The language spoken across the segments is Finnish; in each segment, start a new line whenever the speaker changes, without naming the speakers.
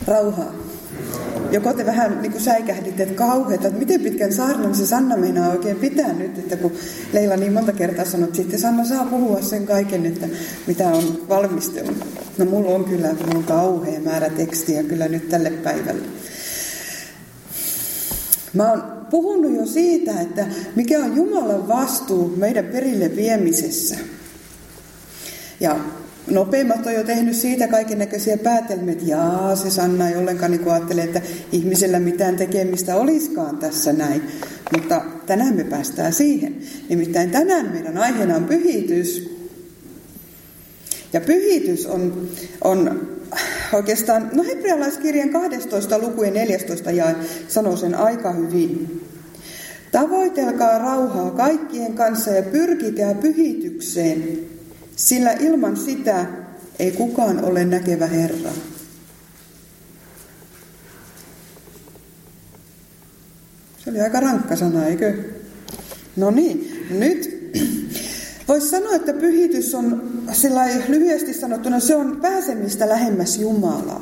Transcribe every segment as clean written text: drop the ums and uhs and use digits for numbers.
Rauhaa. Joko te vähän niin kuin säikähditte, että kauheata, että miten pitkän saarnan se Sanna meinaa oikein pitää nyt, että kun Leila niin monta kertaa sanoi, että sitten Sanna saa puhua sen kaiken, että mitä on valmistelun. No mulla on kauhea määrä tekstiä kyllä nyt tälle päivälle. Mä oon puhunut jo siitä, että mikä on Jumalan vastuu meidän perille viemisessä. Ja nopeimmat on jo tehnyt siitä kaikennäköisiä päätelmiä, että se Sanna ei ollenkaan niin ajattele, että ihmisellä mitään tekemistä olisikaan tässä näin. Mutta tänään me päästään siihen. Nimittäin tänään meidän aiheena on pyhitys. Ja pyhitys on oikeastaan, hebrealaiskirjan 12. luku ja 14 jae sanoo sen aika hyvin. Tavoitelkaa rauhaa kaikkien kanssa ja pyrkikää pyhitykseen, sillä ilman sitä ei kukaan ole näkevä Herraa. Se oli aika rankka sana, eikö? No niin, nyt voisi sanoa, että pyhitys on lyhyesti sanottuna, se on pääsemistä lähemmäs Jumalaa.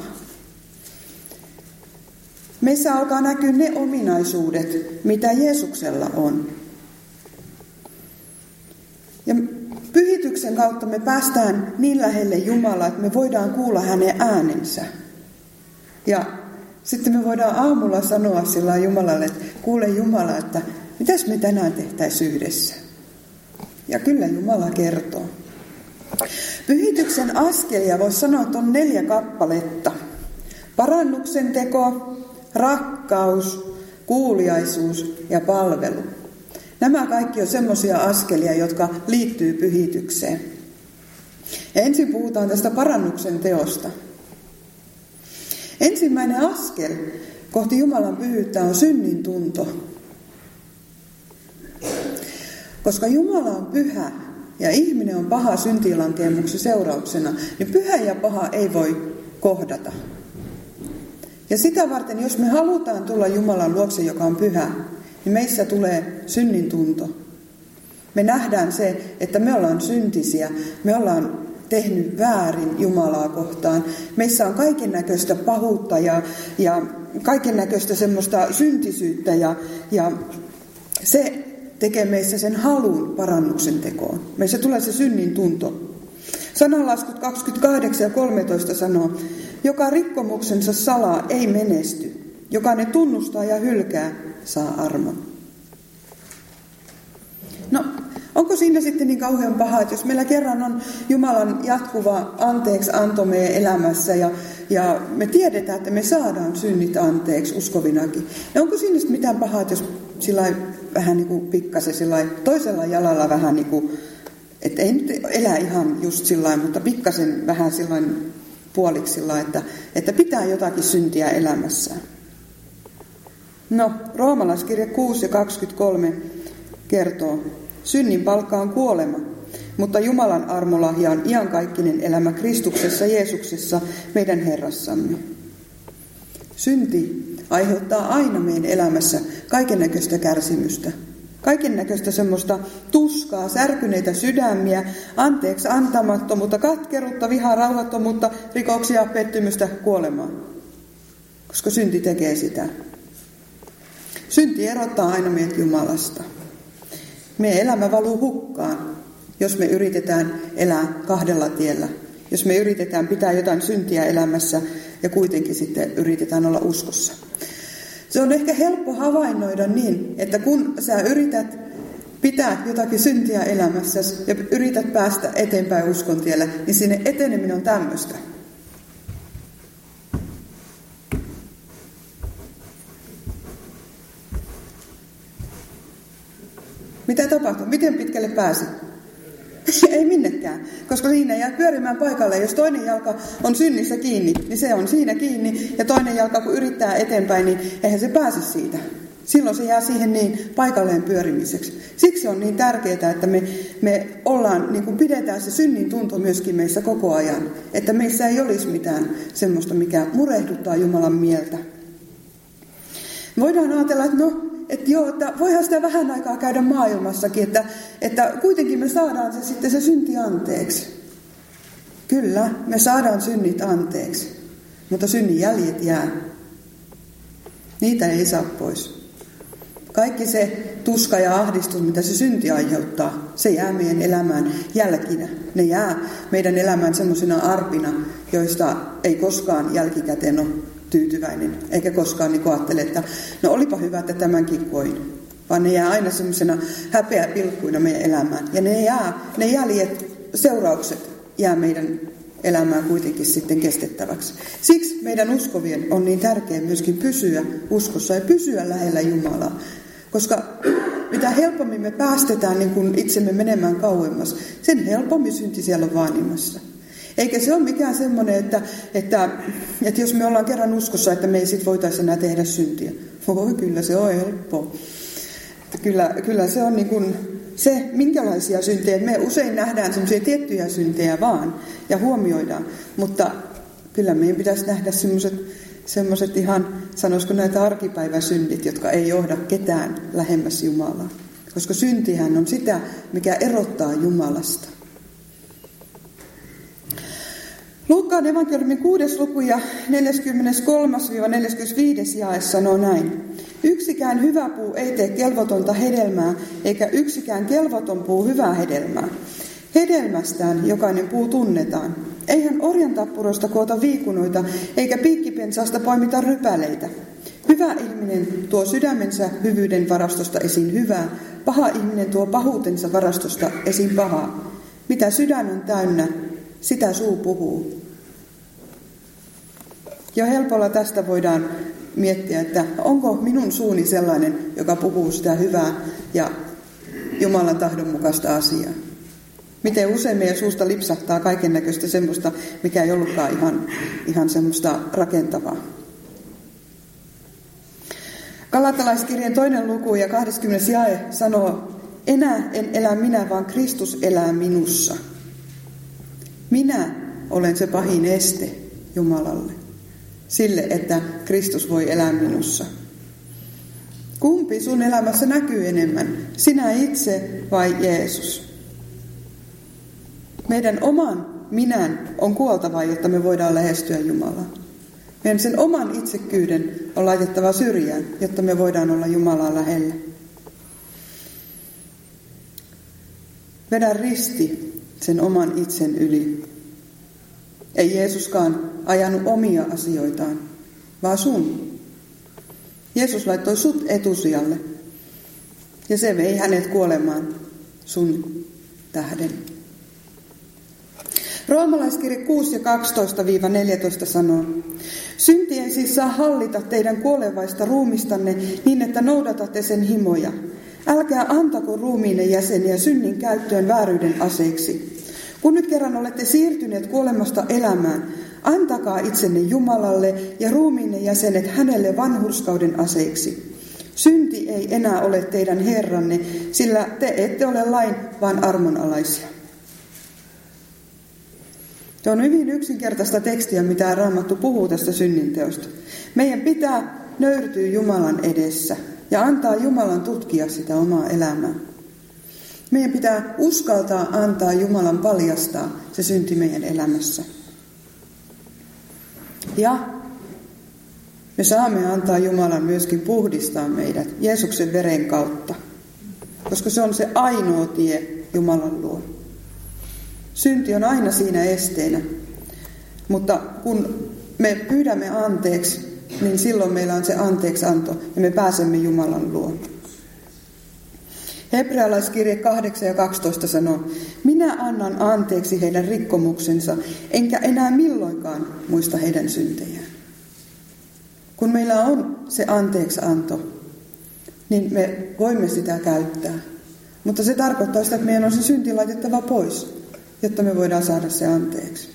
Meissä alkaa näkyä ne ominaisuudet, mitä Jeesuksella on. Ja pyhityksen kautta me päästään niin lähelle Jumalaa, että me voidaan kuulla hänen äänensä. Ja sitten me voidaan aamulla sanoa sillä Jumalalle, että kuule Jumala, että mitäs me tänään tehtäisiin yhdessä. Ja kyllä Jumala kertoo. Pyhityksen askelia voisi sanoa, että on 4 kappaletta. Parannuksen teko, rakkaus, kuuliaisuus ja palvelu. Nämä kaikki on semmoisia askelia, jotka liittyy pyhitykseen. Ja ensin puhutaan tästä parannuksen teosta. Ensimmäinen askel kohti Jumalan pyhyyttä on synnin tunto. Koska Jumala on pyhä ja ihminen on paha syntilankeemuksen seurauksena, niin pyhä ja paha ei voi kohdata. Ja sitä varten, jos me halutaan tulla Jumalan luokse, joka on pyhä, niin meissä tulee synnin tunto. Me nähdään se, että me ollaan syntisiä, me ollaan tehnyt väärin Jumalaa kohtaan. Meissä on kaikennäköistä pahuutta ja kaikennäköistä semmoista syntisyyttä ja se tekee meissä sen halun parannuksen tekoon. Meissä tulee se synnin tunto. Sananlaskut 28 ja 13 sanoo, joka rikkomuksensa salaa ei menesty. Joka ne tunnustaa ja hylkää, saa armon. No, onko siinä sitten niin kauhean paha, että jos meillä kerran on Jumalan jatkuva anteeksianto meidän elämässä ja me tiedetään, että me saadaan synnit anteeksi uskovinakin. No onko siinä sitten mitään pahaa, että jos sillai vähän niin kuin pikkasen sillai toisella jalalla vähän niin kuin, että ei nyt elä ihan just sillain, mutta pikkasen vähän sillain puoliksi sillain, että pitää jotakin syntiä elämässään. No, Roomalaiskirja 6 ja 23 kertoo, synnin palkka on kuolema, mutta Jumalan armolahja on iankaikkinen elämä Kristuksessa Jeesuksessa, meidän Herrassamme. Synti aiheuttaa aina meidän elämässä kaikennäköistä kärsimystä, kaikennäköistä semmoista tuskaa, särkyneitä sydämiä, anteeksi antamattomuutta, katkeruutta, vihaa, rauhattomuutta, rikoksia, pettymystä, kuolemaa. Koska synti tekee sitä. Synti erottaa aina meidät Jumalasta. Meidän elämä valuu hukkaan, jos me yritetään elää kahdella tiellä. Jos me yritetään pitää jotain syntiä elämässä ja kuitenkin sitten yritetään olla uskossa. Se on ehkä helppo havainnoida niin, että kun sä yrität pitää jotakin syntiä elämässäsi ja yrität päästä eteenpäin uskon tiellä, niin sinne eteneminen on tämmöistä. Mitä tapahtuu? Miten pitkälle pääsit? Ei minnekään, koska siinä jää pyörimään paikalle. Jos toinen jalka on synnissä kiinni, niin se on siinä kiinni. Ja toinen jalka, kun yrittää eteenpäin, niin eihän se pääse siitä. Silloin se jää siihen niin paikalleen pyörimiseksi. Siksi on niin tärkeää, että me ollaan, niin kuin pidetään se synnin tunto myöskin meissä koko ajan. Että meissä ei olisi mitään semmoista, mikä murehduttaa Jumalan mieltä. Voidaan ajatella, että voihan sitä vähän aikaa käydä maailmassakin, että kuitenkin me saadaan se synti anteeksi. Kyllä, me saadaan synnit anteeksi. mutta synnin jäljet jää. Niitä ei saa pois. Kaikki se tuska ja ahdistus, mitä se synti aiheuttaa, se jää meidän elämään jälkinä. Ne jää meidän elämään semmoisina arpina, joista ei koskaan jälkikäteen ole tyytyväinen. Eikä koskaan niin ajattele, että no olipa hyvä, että tämänkin koin. Vaan ne jää aina semmoisena häpeäpilkkuina meidän elämään. Ja ne jäljet, seuraukset jää meidän elämään kuitenkin sitten kestettäväksi. Siksi meidän uskovien on niin tärkeää myöskin pysyä uskossa ja pysyä lähellä Jumalaa. Koska mitä helpommin me päästetään niin kuin itsemme menemään kauemmas, sen helpommin synti siellä on vaanimassa. Eikä se ole mikään semmoinen, että jos me ollaan kerran uskossa, että me ei sit voitaisi enää tehdä syntiä. Voi, kyllä se on helppoa. Kyllä se on niin kuin se, minkälaisia syntejä. Me usein nähdään semmoisia tiettyjä syntejä vaan ja huomioidaan. Mutta kyllä meidän pitäisi nähdä semmoiset ihan, sanoisiko näitä arkipäiväsynnit, jotka ei johda ketään lähemmäs Jumalaa. Koska syntihän on sitä, mikä erottaa Jumalasta. Luukkaan evankeliumin 6. luku ja 43-45 jae sanoo näin. Yksikään hyvä puu ei tee kelvotonta hedelmää, eikä yksikään kelvoton puu hyvää hedelmää. Hedelmästään jokainen puu tunnetaan. Eihän orjantappuroista koota viikunoita, eikä piikkipensaasta poimita rypäleitä. Hyvä ihminen tuo sydämensä hyvyyden varastosta esiin hyvää, paha ihminen tuo pahuutensa varastosta esiin pahaa. Mitä sydän on täynnä, sitä suu puhuu. Jo helpolla tästä voidaan miettiä, että onko minun suuni sellainen, joka puhuu sitä hyvää ja Jumalan tahdon mukaista asiaa. Miten usein meidän suusta lipsahtaa kaiken näköistä semmoista, mikä ei ollutkaan ihan semmoista rakentavaa. Galatalaiskirjeen 2. luku ja 20. jae sanoo, enää en elä minä, vaan Kristus elää minussa. Minä olen se pahin este Jumalalle, sille, että Kristus voi elää minussa. Kumpi sun elämässä näkyy enemmän, sinä itse vai Jeesus? Meidän oman minän on kuoltava, jotta me voidaan lähestyä Jumalaa. Meidän sen oman itsekkyyden on laitettava syrjään, jotta me voidaan olla Jumalaa lähellä. Vedä risti sen oman itsen yli. Ei Jeesuskaan ajanut omia asioitaan, vaan sun. Jeesus laittoi sut etusijalle ja se vei hänet kuolemaan sun tähden. Roomalaiskirje 6 ja 12-14 sanoo, synti ei siis saa hallita teidän kuolevaista ruumistanne niin, että noudatatte sen himoja. Älkää antako ruumiinne jäseniä synnin käyttöön vääryyden aseeksi. Kun nyt kerran olette siirtyneet kuolemasta elämään, antakaa itsenne Jumalalle ja ruumiinne jäsenet hänelle vanhurskauden aseiksi. Synti ei enää ole teidän herranne, sillä te ette ole lain, vaan armonalaisia. Se on hyvin yksinkertaista tekstiä, mitä Raamattu puhuu tästä synninteosta. Meidän pitää nöyrtyä Jumalan edessä ja antaa Jumalan tutkia sitä omaa elämää. Meidän pitää uskaltaa antaa Jumalan paljastaa se synti meidän elämässä. Ja me saamme antaa Jumalan myöskin puhdistaa meidät Jeesuksen veren kautta, koska se on se ainoa tie Jumalan luo. Synti on aina siinä esteenä, mutta kun me pyydämme anteeksi, niin silloin meillä on se anteeksianto ja me pääsemme Jumalan luo. Hebrealaiskirje 8 ja 12 sanoo, minä annan anteeksi heidän rikkomuksensa, enkä enää milloinkaan muista heidän syntejään. Kun meillä on se anteeksianto, niin me voimme sitä käyttää. Mutta se tarkoittaa sitä, että meidän on se synti laitettava pois, jotta me voidaan saada se anteeksi.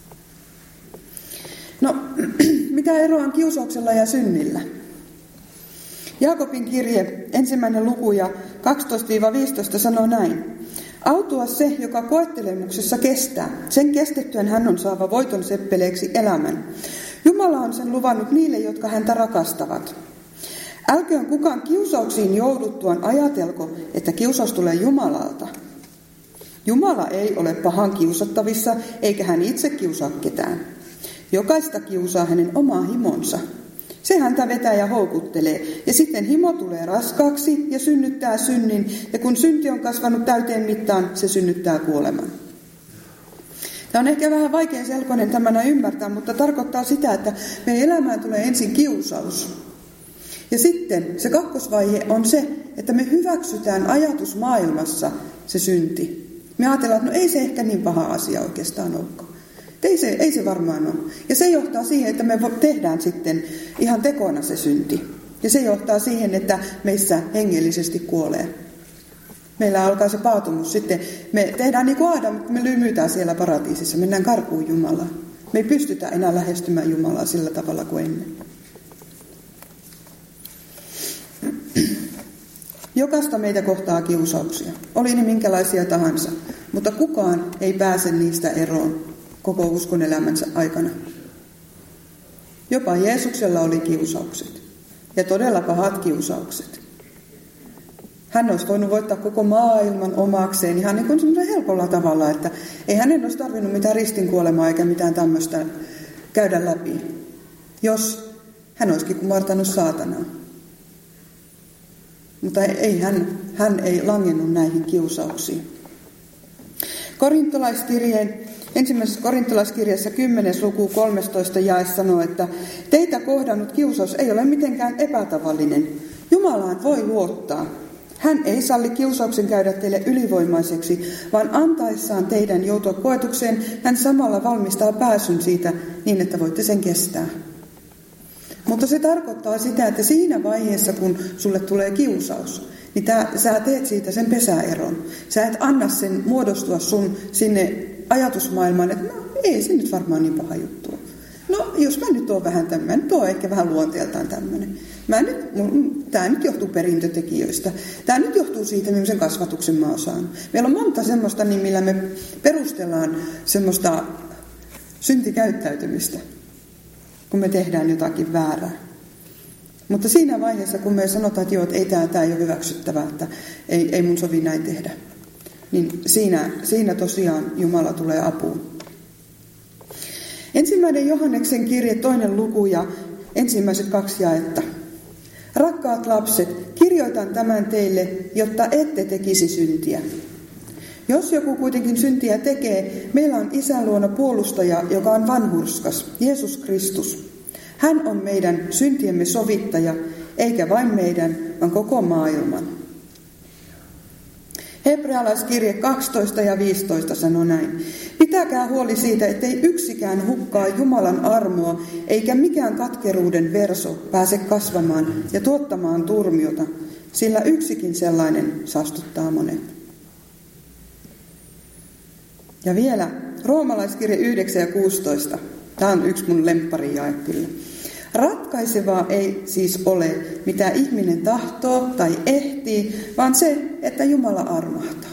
No, mitä eroa on kiusauksella ja synnillä? Jaakobin kirje, 1. luku ja 12-15 sanoo näin. Autua se, joka koettelemuksessa kestää. Sen kestettyään hän on saava voiton seppeleeksi elämän. Jumala on sen luvannut niille, jotka häntä rakastavat. Älköön kukaan kiusauksiin jouduttuaan ajatelko, että kiusaus tulee Jumalalta. Jumala ei ole pahan kiusattavissa, eikä hän itse kiusaa ketään. Jokaista kiusaa hänen oma himonsa. Se häntä vetää ja houkuttelee, ja sitten himo tulee raskaaksi ja synnyttää synnin, ja kun synti on kasvanut täyteen mittaan, se synnyttää kuoleman. Tämä on ehkä vähän vaikeaselkoinen tämänä ymmärtää, mutta tarkoittaa sitä, että meidän elämään tulee ensin kiusaus. Ja sitten se kakkosvaihe on se, että me hyväksytään ajatusmaailmassa se synti. Me ajatellaan, että no ei se ehkä niin paha asia oikeastaan olekaan. Ei se varmaan ole. Ja se johtaa siihen, että me tehdään sitten ihan tekoina se synti. Ja se johtaa siihen, että meissä hengellisesti kuolee. Meillä alkaa se paatumus sitten. Me tehdään niin kuin Aadam, mutta me lymytään siellä paratiisissa. Mennään karkuun Jumalaa. Me ei pystytä enää lähestymään Jumalaa sillä tavalla kuin ennen. Jokaista meitä kohtaa kiusauksia. Oli ne minkälaisia tahansa. Mutta kukaan ei pääse niistä eroon koko uskon elämänsä aikana. Jopa Jeesuksella oli kiusaukset. Ja todella pahat kiusaukset. Hän olisi voinut voittaa koko maailman omakseen ihan niin kuin semmoisella helpolla tavalla, että ei hänen olisi tarvinnut mitään ristinkuolemaa eikä mitään tämmöistä käydä läpi, jos hän olisikin kumartanut saatanaa. Mutta ei hän ei langennut näihin kiusauksiin. Ensimmäisessä korintolaiskirjassa 10. luku 13 jae sanoo, että teitä kohdannut kiusaus ei ole mitenkään epätavallinen. Jumalaan voi luottaa. Hän ei salli kiusauksen käydä teille ylivoimaiseksi, vaan antaessaan teidän joutua koetukseen, hän samalla valmistaa pääsyn siitä niin, että voitte sen kestää. Mutta se tarkoittaa sitä, että siinä vaiheessa, kun sulle tulee kiusaus, niin sä teet siitä sen pesäeron. Sä et anna sen muodostua sun sinne ajatusmaailmaan, että no ei se nyt varmaan niin paha juttu. No jos mä nyt oon vähän tämmöinen, nyt oon ehkä vähän luonteeltaan tämmöinen. Tämä nyt johtuu perintötekijöistä. Tämä nyt johtuu siitä, millaisen kasvatuksen mä oon saanut. Meillä on monta semmoista, niin millä me perustellaan semmoista syntikäyttäytymistä, kun me tehdään jotakin väärää. Mutta siinä vaiheessa, kun me sanotaan, että joo, että ei tämä ei ole hyväksyttävää, että ei mun sovi näin tehdä, niin siinä tosiaan Jumala tulee apuun. 1. Johanneksen kirje 2. luku ja ensimmäiset 2 jaetta. Rakkaat lapset, kirjoitan tämän teille, jotta ette tekisi syntiä. Jos joku kuitenkin syntiä tekee, meillä on Isän luona puolustaja, joka on vanhurskas, Jeesus Kristus. Hän on meidän syntiemme sovittaja, eikä vain meidän, vaan koko maailman. Hebrealaiskirje 12 ja 15 sanoo näin. Pitäkää huoli siitä, ettei yksikään hukkaa Jumalan armoa, eikä mikään katkeruuden verso pääse kasvamaan ja tuottamaan turmiota, sillä yksikin sellainen saastuttaa monen. Ja vielä Roomalaiskirje 9 ja 16. Tämä on yksi mun lempparijae kyllä. Ratkaisevaa ei siis ole, mitä ihminen tahtoo tai ehtii, vaan se, että Jumala armahtaa.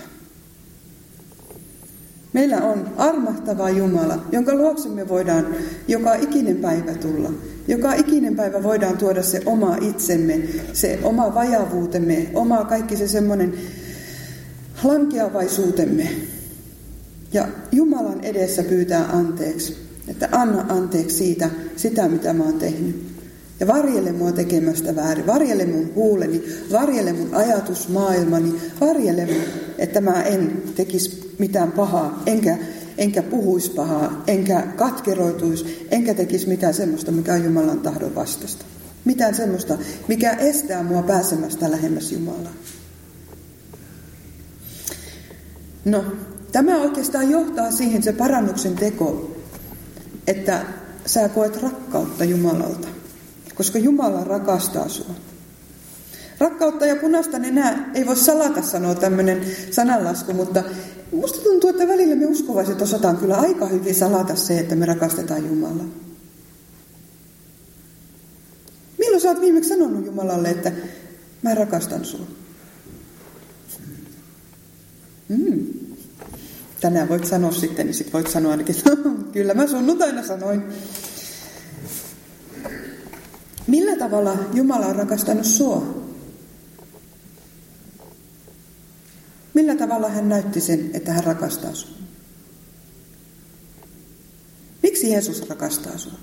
Meillä on armahtava Jumala, jonka luokse me voidaan joka ikinen päivä tulla. Joka ikinen päivä voidaan tuoda se oma itsemme, se oma vajavuutemme, oma kaikki se semmoinen lankeavaisuutemme. Ja Jumalan edessä pyytää anteeksi, että anna anteeksi siitä, sitä mitä mä oon tehnyt. Ja varjele mua tekemästä väärin, varjele mun huuleni, varjele mun ajatusmaailmani, varjele mun, että mä en tekisi mitään pahaa, enkä puhuisi pahaa, enkä katkeroituisi, enkä tekisi mitään semmoista, mikä on Jumalan tahdon vastaista. Mitään semmoista, mikä estää mua pääsemästä lähemmäs Jumalaa. No, tämä oikeastaan johtaa siihen se parannuksen teko, että sä koet rakkautta Jumalalta, koska Jumala rakastaa sua. Rakkautta ja punaista nenää ei voi salata, sanoa tämmöinen sananlasku, mutta musta tuntuu, että välillä me uskovaiset osataan kyllä aika hyvin salata se, että me rakastetaan Jumalaa. Milloin sä oot viimeksi sanonut Jumalalle, että mä rakastan sua? Tänään voit sanoa sitten, niin sit voit sanoa ainakin, että kyllä mä sunnuntaina sanoin. Millä tavalla Jumala on rakastanut sua? Millä tavalla hän näytti sen, että hän rakastaa sinua? Miksi Jeesus rakastaa sinua?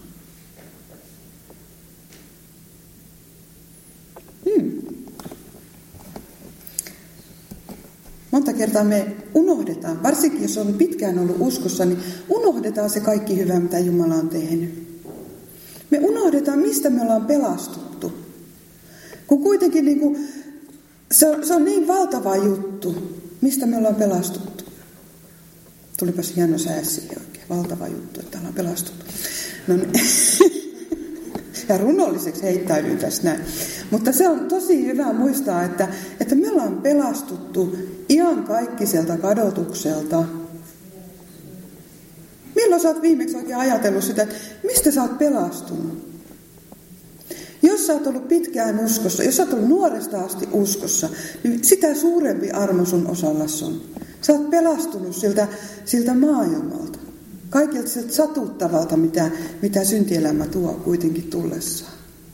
Monta kertaa me unohdetaan, varsinkin jos on pitkään ollut uskossa, niin unohdetaan se kaikki hyvä, mitä Jumala on tehnyt. Me unohdetaan, mistä me ollaan pelastuttu. Kun kuitenkin se on niin valtava juttu, mistä me ollaan pelastuttu. Tulipas hieno sää siihen oikein. Valtava juttu, että ollaan pelastuttu. No niin. Ja runolliseksi heittäydyin tässä näin. Mutta se on tosi hyvä muistaa, että me ollaan pelastuttu iankaikkisella kadotukselta. Milloin sä oot viimeksi oikein ajatellut sitä, että mistä sä oot pelastunut? Jos sä oot ollut pitkään uskossa, jos sä oot ollut nuoresta asti uskossa, niin sitä suurempi armo sun osallas on. Sä oot pelastunut siltä maailmalta. Kaikilta siltä satuttavalta, mitä syntielämä tuo kuitenkin tullessaan.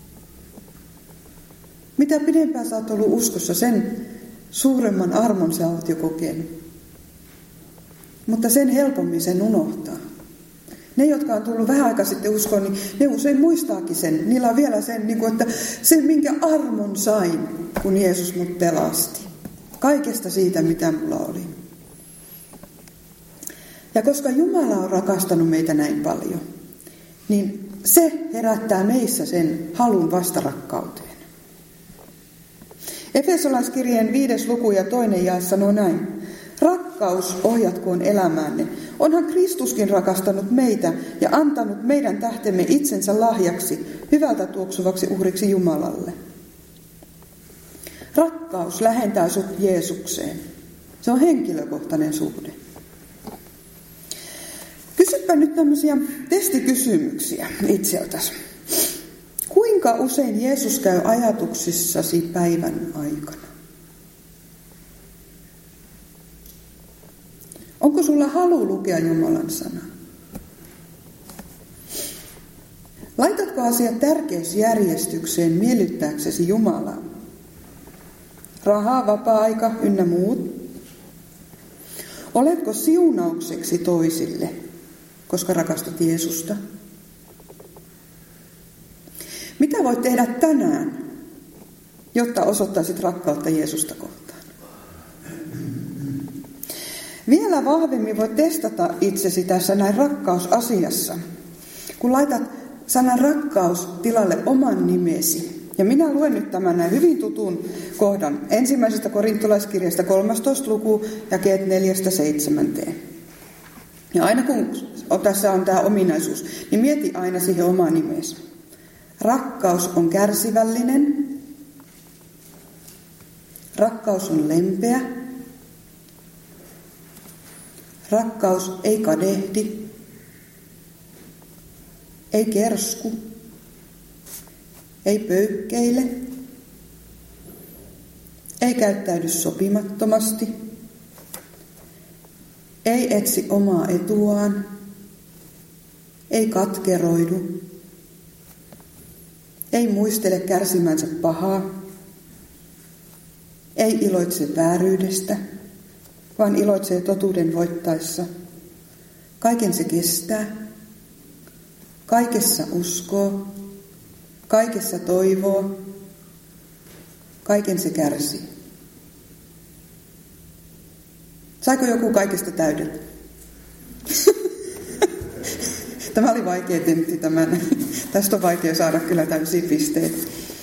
Mitä pidempään sä oot ollut uskossa, sen suuremman armon sä oot jo kokenut. Mutta sen helpommin sen unohtaa. Ne, jotka on tullut vähän aikaa sitten uskoon, niin ne usein muistaakin sen. Niillä on vielä sen, että sen minkä armon sain, kun Jeesus mut pelasti. Kaikesta siitä, mitä mulla oli. Ja koska Jumala on rakastanut meitä näin paljon, niin se herättää meissä sen halun vastarakkauteen. Efesolaiskirjeen 5. luku ja 2. jae sanoo näin. Rakkaus ohjatkoon elämäänne. Onhan Kristuskin rakastanut meitä ja antanut meidän tähtemme itsensä lahjaksi, hyvältä tuoksuvaksi uhriksi Jumalalle. Rakkaus lähentää sut Jeesukseen. Se on henkilökohtainen suhde. Kysypä nyt tämmöisiä testikysymyksiä itseltäsi. Kuinka usein Jeesus käy ajatuksissasi päivän aikana? Onko sulla halu lukea Jumalan sanaa? Laitatko asiat tärkeysjärjestykseen miellyttääksesi Jumalaa? Raha, vapaa-aika ynnä muut? Oletko siunaukseksi toisille, koska rakastat Jeesusta? Mitä voit tehdä tänään, jotta osoittaisit rakkautta Jeesusta kohtaan? Vielä vahvemmin voit testata itsesi tässä näin rakkausasiassa, kun laitat sanan rakkaus tilalle oman nimesi. Ja minä luen nyt tämän näin hyvin tutun kohdan 1. korintolaiskirjasta 13. luku jakeet 4-7. Ja aina kun tässä on tämä ominaisuus, niin mieti aina siihen omaa nimesi. Rakkaus on kärsivällinen. Rakkaus on lempeä. Rakkaus ei kadehdi. Ei kersku. Ei pöykkeile. Ei käyttäydy sopimattomasti. Ei etsi omaa etuaan. Ei katkeroidu. Ei muistele kärsimänsä pahaa. Ei iloitse vääryydestä, vaan iloitsee totuuden voittaessa. Kaiken se kestää. Kaikessa uskoo. Kaikessa toivoo. Kaiken se kärsii. Saiko joku kaikesta täyden? Tämä oli vaikea tentti tämän. Tästä on vaikea saada kyllä täysiä pisteitä.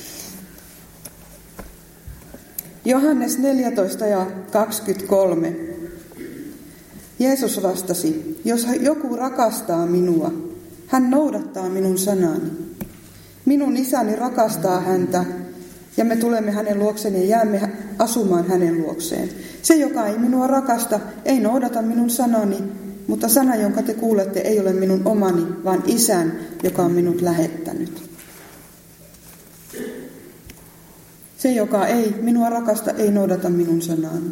Johannes 14 ja 23. Jeesus vastasi, jos joku rakastaa minua, hän noudattaa minun sanani. Minun isäni rakastaa häntä ja me tulemme hänen luokseen ja jäämme asumaan hänen luokseen. Se, joka ei minua rakasta, ei noudata minun sanani, mutta sana, jonka te kuulette, ei ole minun omani, vaan Isän, joka on minut lähettänyt. Se, joka ei minua rakasta, ei noudata minun sanaani.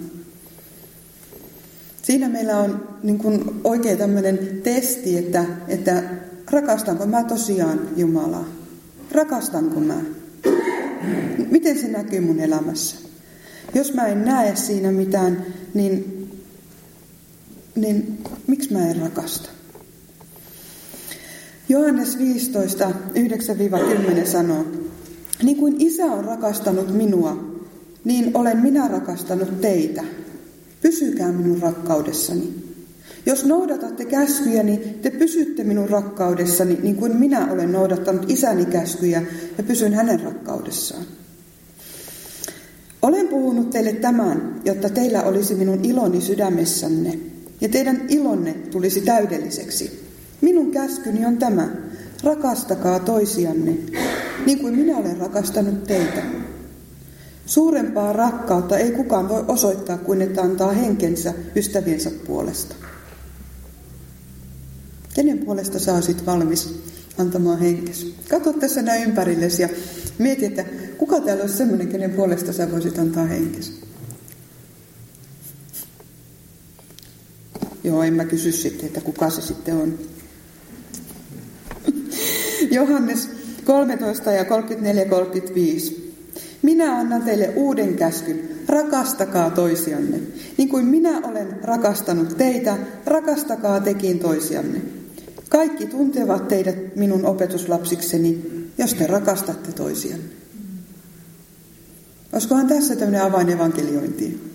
Siinä meillä on niin kuin oikein tämmöinen testi, että rakastanko mä tosiaan Jumalaa? Rakastanko mä? Miten se näkyy mun elämässä? Jos mä en näe siinä mitään, niin miksi mä en rakasta? Johannes 15, 9-10 sanoo, niin kuin Isä on rakastanut minua, niin olen minä rakastanut teitä. Pysykää minun rakkaudessani. Jos noudatatte käskyjäni, te pysytte minun rakkaudessani, niin kuin minä olen noudattanut Isäni käskyjä ja pysyn hänen rakkaudessaan. Olen puhunut teille tämän, jotta teillä olisi minun iloni sydämessänne, ja teidän ilonne tulisi täydelliseksi. Minun käskyni on tämä, rakastakaa toisianne, niin kuin minä olen rakastanut teitä. Suurempaa rakkautta ei kukaan voi osoittaa kuin että antaa henkensä ystäviensä puolesta. Kenen puolesta sä olisit valmis antamaan henkesi? Katso tässä näin ympärillesi ja mieti, että kuka täällä olisi semmoinen, kenen puolesta sä voisit antaa henkesi? Joo, en mä kysy sitten, että kuka se sitten on. Johannes 13 ja 34-35. Minä annan teille uuden käskyn, rakastakaa toisianne. Niin kuin minä olen rakastanut teitä, rakastakaa tekin toisianne. Kaikki tuntevat teidät minun opetuslapsikseni, jos te rakastatte toisianne. Olisikohan tässä tämmöinen avain evankeliointiin?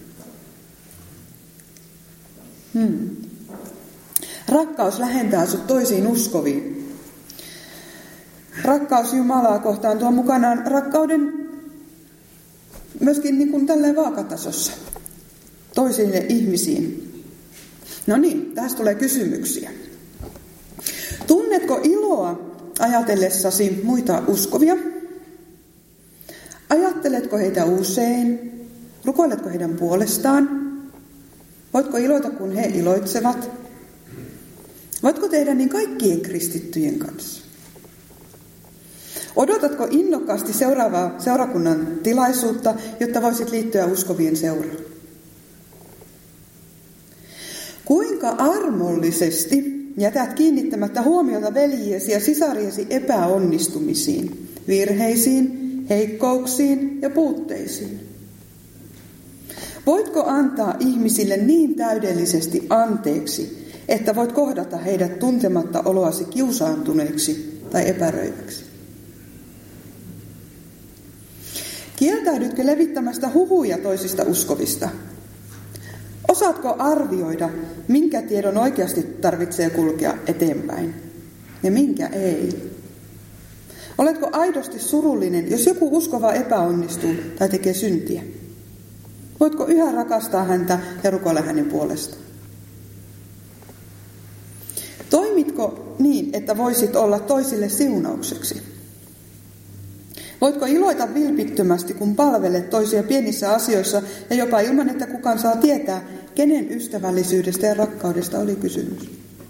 Rakkaus lähentää sut toisiin uskoviin. Rakkaus Jumalaa kohtaan tuo mukanaan rakkauden myöskin niin kuin tälleen vaakatasossa toisille ihmisiin. No niin, tästä tulee kysymyksiä. Tunnetko iloa ajatellessasi muita uskovia? Ajatteletko heitä usein? Rukoiletko heidän puolestaan? Voitko iloita, kun he iloitsevat? Voitko tehdä niin kaikkien kristittyjen kanssa? Odotatko innokkaasti seuraavaa seurakunnan tilaisuutta, jotta voisit liittyä uskovien seuraan? Kuinka armollisesti jätät kiinnittämättä huomiota veljiesi ja sisariesi epäonnistumisiin, virheisiin, heikkouksiin ja puutteisiin? Voitko antaa ihmisille niin täydellisesti anteeksi, että voit kohdata heidät tuntematta oloasi kiusaantuneeksi tai epäröiväksi? Kieltäydytkö levittämästä huhuja toisista uskovista? Osaatko arvioida, minkä tiedon oikeasti tarvitsee kulkea eteenpäin ja minkä ei? Oletko aidosti surullinen, jos joku uskova epäonnistuu tai tekee syntiä? Voitko yhä rakastaa häntä ja rukoilla hänen puolestaan? Toimitko niin, että voisit olla toisille siunaukseksi? Voitko iloita vilpittömästi, kun palvelet toisia pienissä asioissa ja jopa ilman, että kukaan saa tietää, kenen ystävällisyydestä ja rakkaudesta oli kysymys?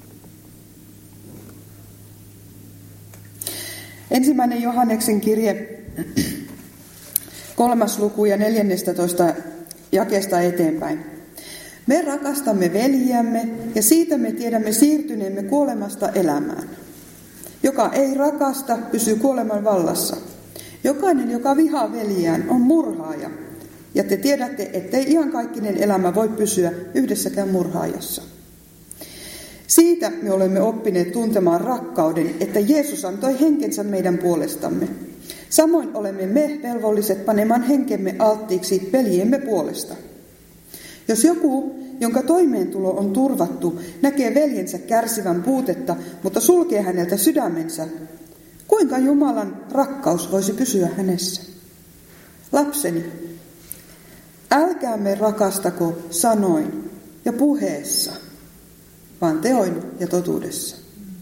Ensimmäinen Johanneksen kirje, 3. luku ja 14. jakeesta eteenpäin. Me rakastamme veljiämme ja siitä me tiedämme siirtyneemme kuolemasta elämään. Joka ei rakasta, pysyy kuoleman vallassa. Jokainen, joka vihaa veljiään, on murhaaja. Ja te tiedätte, ettei iankaikkinen elämä voi pysyä yhdessäkään murhaajassa. Siitä me olemme oppineet tuntemaan rakkauden, että Jeesus antoi henkensä meidän puolestamme. Samoin olemme me velvolliset panemaan henkemme alttiiksi veljiemme puolesta. Jos joku, jonka toimeentulo on turvattu, näkee veljensä kärsivän puutetta, mutta sulkee häneltä sydämensä, kuinka Jumalan rakkaus voisi pysyä hänessä? Lapseni, älkäämme rakastako sanoin ja puheessa, vaan teoin ja totuudessa.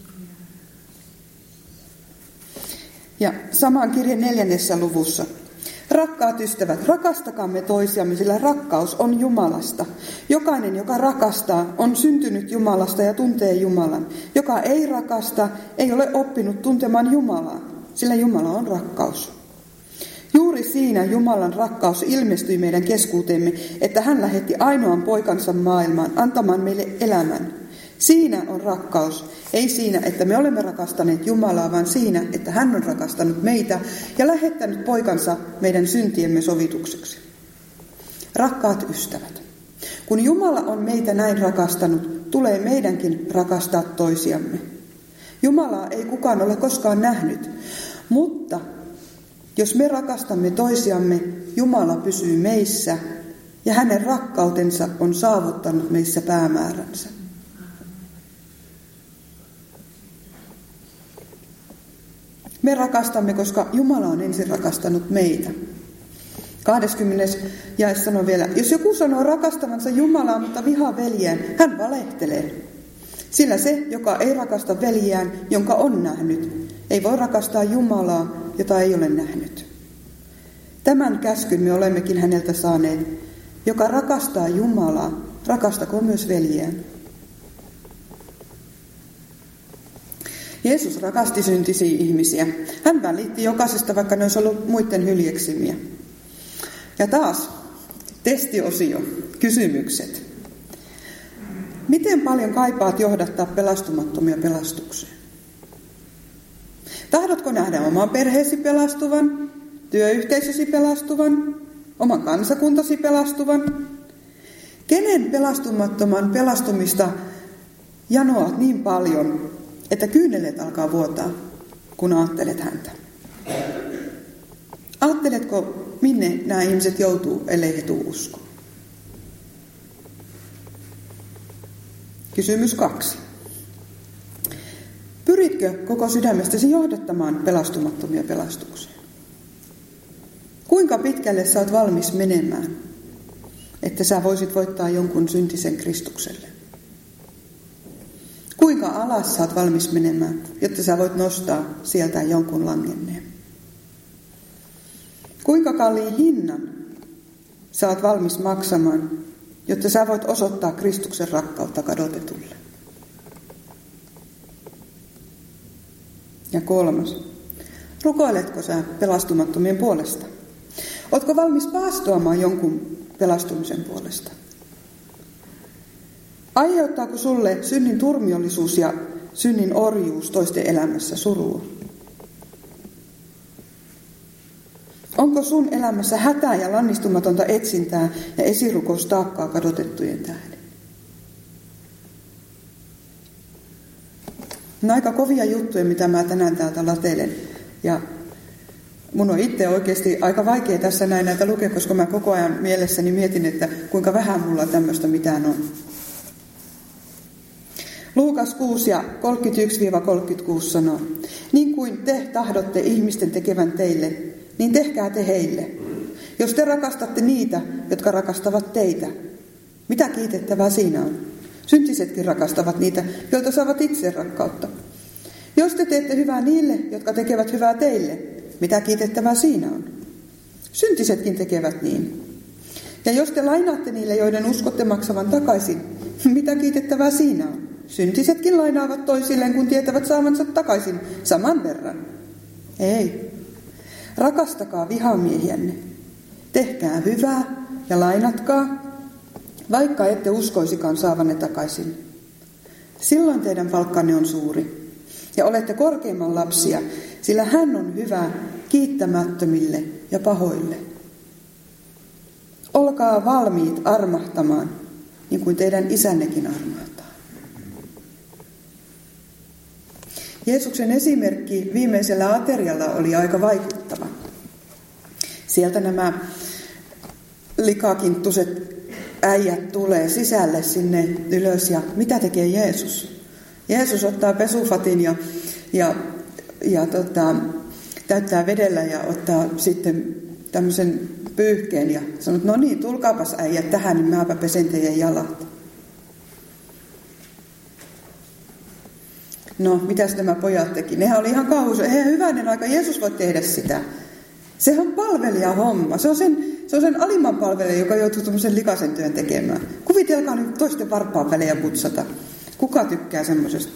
Ja saman kirjan 4. luvussa. Rakkaat ystävät, rakastakaamme toisiamme, sillä rakkaus on Jumalasta. Jokainen, joka rakastaa, on syntynyt Jumalasta ja tuntee Jumalan. Joka ei rakasta, ei ole oppinut tuntemaan Jumalaa, sillä Jumala on rakkaus. Juuri siinä Jumalan rakkaus ilmestyi meidän keskuuteemme, että hän lähetti ainoan poikansa maailmaan antamaan meille elämän. Siinä on rakkaus, ei siinä, että me olemme rakastaneet Jumalaa, vaan siinä, että hän on rakastanut meitä ja lähettänyt poikansa meidän syntiemme sovitukseksi. Rakkaat ystävät, kun Jumala on meitä näin rakastanut, tulee meidänkin rakastaa toisiamme. Jumalaa ei kukaan ole koskaan nähnyt, mutta jos me rakastamme toisiamme, Jumala pysyy meissä ja hänen rakkautensa on saavuttanut meissä päämääränsä. Me rakastamme, koska Jumala on ensin rakastanut meitä. 20. jae sanoo vielä, jos joku sanoo rakastavansa Jumalaa, mutta vihaa veljeään, hän valehtelee. Sillä se, joka ei rakasta veljeään, jonka on nähnyt, ei voi rakastaa Jumalaa, jota ei ole nähnyt. Tämän käskyn me olemmekin häneltä saaneet. Joka rakastaa Jumalaa, rakastakoon myös veljeään. Jeesus rakasti syntisiä ihmisiä. Hän välitti jokaisesta, vaikka ne olisi ollut muiden hyljeksimiä. Ja taas testiosio, kysymykset. Miten paljon kaipaat johdattaa pelastumattomia pelastukseen? Tahdotko nähdä oman perheesi pelastuvan, työyhteisösi pelastuvan, oman kansakuntasi pelastuvan? Kenen pelastumattoman pelastumista janoat niin paljon, että kyyneleet alkaa vuotaa, kun ajattelet häntä? Ajatteletko, minne nämä ihmiset joutuu, ellei he tule uskoon? Kysymys 2. Pyritkö koko sydämestäsi johdattamaan pelastumattomia pelastukseen? Kuinka pitkälle sä oot valmis menemään, että sä voisit voittaa jonkun syntisen Kristukselle? Kuinka alas sä oot valmis menemään, jotta sä voit nostaa sieltä jonkun langenneen? Kuinka kalliin hinnan sä oot valmis maksamaan, jotta sä voit osoittaa Kristuksen rakkautta kadotetulle? Ja 3. Rukoiletko sä pelastumattomien puolesta? Ootko valmis paastoamaan jonkun pelastumisen puolesta? Aiheuttaako sulle synnin turmiollisuus ja synnin orjuus toisten elämässä surua? Onko sun elämässä hätää ja lannistumatonta etsintää ja esirukoustaakkaa kadotettujen tähden? On aika kovia juttuja, mitä mä tänään täältä latelen. Ja mun on itse oikeasti aika vaikea tässä näitä lukea, koska mä koko ajan mielessäni mietin, että kuinka vähän mulla tämmöistä mitään on. Luukas 6 ja 31-36 sanoo, niin kuin te tahdotte ihmisten tekevän teille, niin tehkää te heille. Jos te rakastatte niitä, jotka rakastavat teitä, mitä kiitettävää siinä on? Syntisetkin rakastavat niitä, joilta saavat itse rakkautta. Jos te teette hyvää niille, jotka tekevät hyvää teille, mitä kiitettävää siinä on? Syntisetkin tekevät niin. Ja jos te lainaatte niille, joiden uskotte maksavan takaisin, mitä kiitettävää siinä on? Syntisetkin lainaavat toisilleen, kun tietävät saavansa takaisin saman verran. Ei. Rakastakaa vihamiehiänne. Tehkää hyvää ja lainatkaa, vaikka ette uskoisikaan saavanne takaisin. Silloin teidän palkkanne on suuri. Ja olette korkeimman lapsia, sillä hän on hyvä kiittämättömille ja pahoille. Olkaa valmiit armahtamaan, niin kuin teidän isännekin armahtaa. Jeesuksen esimerkki viimeisellä aterialla oli aika vaikuttava. Sieltä nämä likakinttuset äijät tulee sisälle sinne ylös ja mitä tekee Jeesus? Jeesus ottaa pesufatin ja täyttää vedellä ja ottaa sitten tämmöisen pyyhkeen ja sanoo, no niin, tulkaapas äijät tähän, niin mäpä pesen teidän jalat. No, mitäs nämä pojat teki? Nehän oli ihan kauhuisia. Eihän hyvänen aika, Jeesus voi tehdä sitä. Sehän on palvelijahomma. Se on sen alimman palvelija, joka joutuu tämmöisen likaisen työn tekemään. Kuvitelkaa nyt toisten varpaan välejä putsata. Kuka tykkää semmoisesta?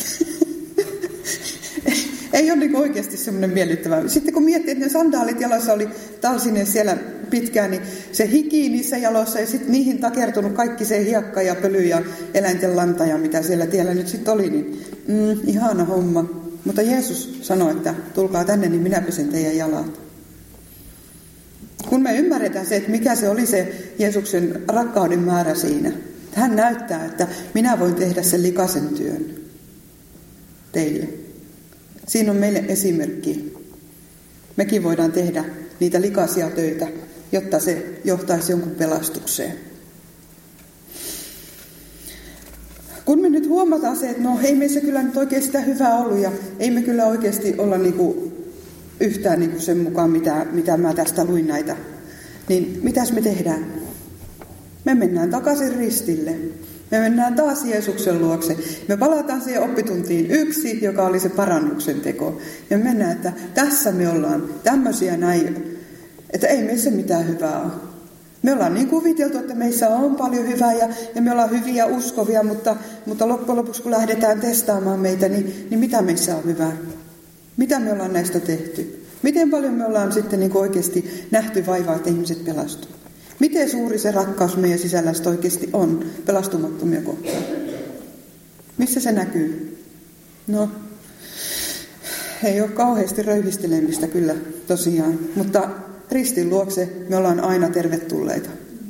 Ei ole niin oikeasti semmoinen miellyttävä. Sitten kun miettii, että ne sandaalit jalassa oli talsinen siellä pitkään, niin se hiki niissä jaloissa ja sitten niihin takertunut kaikki se hiekka ja pöly ja eläinten lanta ja mitä siellä tiellä nyt sitten oli, niin ihana homma. Mutta Jeesus sanoi, että tulkaa tänne, niin minä pesen teidän jalat. Kun me ymmärretään se, että mikä se oli se Jeesuksen rakkauden määrä siinä. Hän näyttää, että minä voin tehdä sen likaisen työn. teille. Siinä on meille esimerkki. Mekin voidaan tehdä niitä likaisia töitä, jotta se johtaisi jonkun pelastukseen. Kun me nyt huomataan se, että no ei meissä kyllä nyt oikein sitä hyvää ollut ja ei me kyllä oikeasti olla yhtään sen mukaan, mitä mä tästä luin näitä, niin mitäs me tehdään? Me mennään takaisin ristille. Me mennään taas Jeesuksen luokse. Me palataan siihen oppituntiin 1, joka oli se parannuksen teko. Ja me mennään, että tässä me ollaan tämmöisiä näin, että ei meissä mitään hyvää ole. Me ollaan niin kuviteltu, että meissä on paljon hyvää ja me ollaan hyviä uskovia, mutta loppujen lopuksi kun lähdetään testaamaan meitä, niin mitä meissä on hyvää? Mitä me ollaan näistä tehty? Miten paljon me ollaan sitten oikeasti nähty vaivaa, että ihmiset pelastuvat? Miten suuri se rakkaus meidän sisällä oikeasti on pelastumattomia kohtaan? Missä se näkyy? No, ei ole kauheasti röyhistelemistä kyllä tosiaan, mutta ristin luokse me ollaan aina tervetulleita.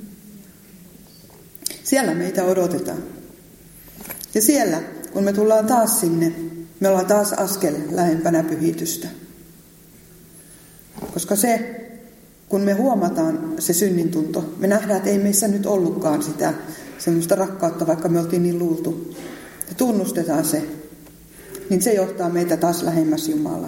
Siellä meitä odotetaan. Ja siellä, kun me tullaan taas sinne, me ollaan taas askel lähempänä pyhitystä. Koska se, kun me huomataan se synnintunto, me nähdään, että ei meissä nyt ollutkaan sitä semmoista rakkautta, vaikka me oltiin niin luultu. Ja tunnustetaan se, niin se johtaa meitä taas lähemmäs Jumalaa.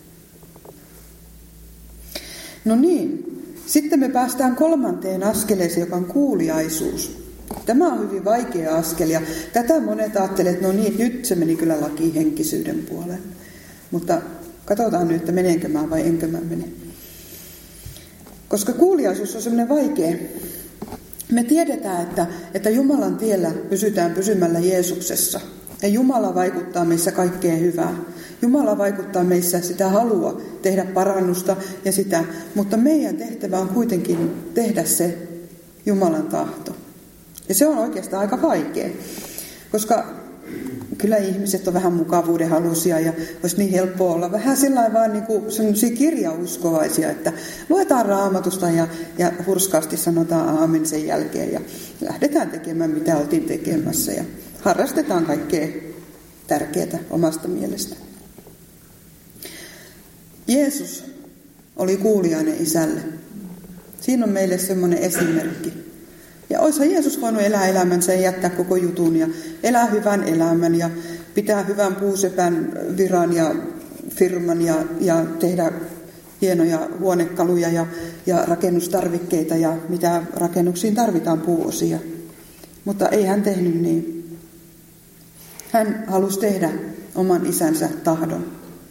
No niin, sitten me päästään 3. askeleeseen, joka on kuuliaisuus. Tämä on hyvin vaikea askel ja tätä monet ajattelevat, että no niin, nyt se meni kyllä lakihenkisyyden puoleen. Mutta katsotaan nyt, että menenkö mä vai enkö mä mene. Koska kuuliaisuus on semmoinen vaikea. Me tiedetään, että Jumalan tiellä pysytään pysymällä Jeesuksessa. Ja Jumala vaikuttaa meissä kaikkeen hyvää. Jumala vaikuttaa meissä sitä halua tehdä parannusta ja sitä, mutta meidän tehtävä on kuitenkin tehdä se Jumalan tahto. Ja se on oikeastaan aika vaikea, koska kyllä ihmiset on vähän mukavuudenhaluisia ja olisi niin helppoa olla vähän sillain vaan niin kuin sellaisia kirjauskovaisia, että luetaan Raamatusta ja hurskaasti sanotaan aamen sen jälkeen ja lähdetään tekemään mitä oltiin tekemässä ja harrastetaan kaikkea tärkeää omasta mielestä. Jeesus oli kuuliainen Isälle. Siinä on meille semmoinen esimerkki. Ja olisihan Jeesus voinut elää elämänsä ja jättää koko jutun ja elää hyvän elämän ja pitää hyvän puusepän viran ja firman ja tehdä hienoja huonekaluja ja rakennustarvikkeita ja mitä rakennuksiin tarvitaan puuosia. Mutta ei hän tehnyt niin. Hän halusi tehdä oman isänsä tahdon.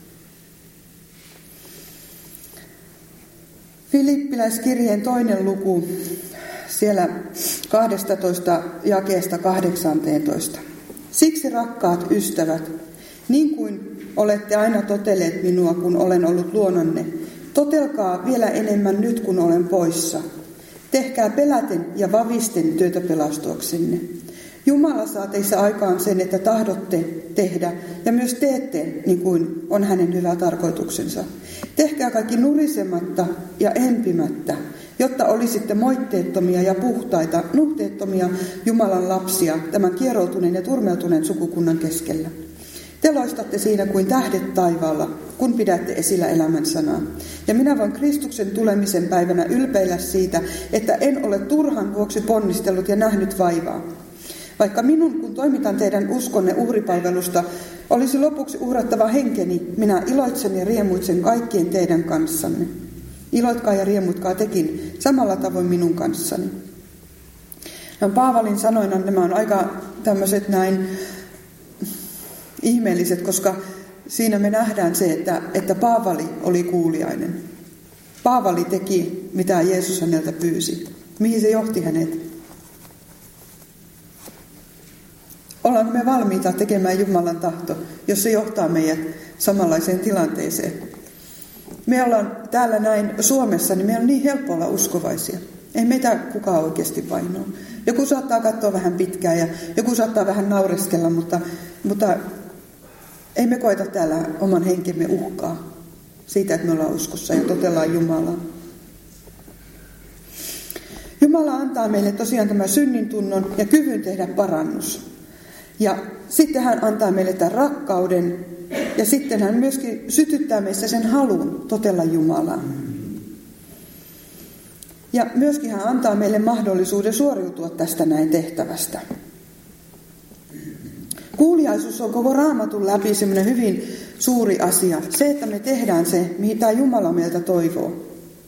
Filippiläiskirjeen 2. luku, siellä 12 jakeesta 18. Siksi rakkaat ystävät, niin kuin olette aina totelleet minua, kun olen ollut luonanne, totelkaa vielä enemmän nyt, kun olen poissa. Tehkää peläten ja vavisten työtä pelastuaksenne. Jumala saa teissä aikaan sen, että tahdotte tehdä ja myös teette niin kuin on hänen hyvä tarkoituksensa. Tehkää kaikki nurisematta ja empimättä, jotta olisitte moitteettomia ja puhtaita, nuhteettomia Jumalan lapsia tämän kieroutuneen ja turmeutuneen sukukunnan keskellä. Te loistatte siinä kuin tähdet taivaalla, kun pidätte esillä elämän sanaa. Ja minä voin Kristuksen tulemisen päivänä ylpeillä siitä, että en ole turhan vuoksi ponnistellut ja nähnyt vaivaa. Vaikka minun, kun toimitan teidän uskonne uhripalvelusta, olisi lopuksi uhrattava henkeni, minä iloitsen ja riemuitsen kaikkien teidän kanssanne. Iloitkaa ja riemuitkaa tekin samalla tavoin minun kanssani. No, Paavalin sanoina nämä on aika tämmöiset näin ihmeelliset, koska siinä me nähdään se, että Paavali oli kuuliainen. Paavali teki, mitä Jeesus häneltä pyysi. Mihin se johti hänet? Ollaanko me valmiita tekemään Jumalan tahto, jos se johtaa meidät samanlaiseen tilanteeseen? Me ollaan täällä näin Suomessa, niin meillä on niin helppo olla uskovaisia. Ei meitä kukaan oikeasti vainoa. Joku saattaa katsoa vähän pitkään ja joku saattaa vähän naureskella, mutta ei me koeta täällä oman henkemme uhkaa siitä, että me ollaan uskossa ja totellaan Jumalaa. Jumala antaa meille tosiaan tämän synnin tunnon ja kyvyn tehdä parannus. Ja sitten hän antaa meille tämän rakkauden. Ja sitten hän myöskin sytyttää meissä sen halun totella Jumalaa. Ja myöskin hän antaa meille mahdollisuuden suoriutua tästä näin tehtävästä. Kuuliaisuus on koko Raamatun läpi semmoinen hyvin suuri asia. Se, että me tehdään se, mitä Jumala meiltä toivoo.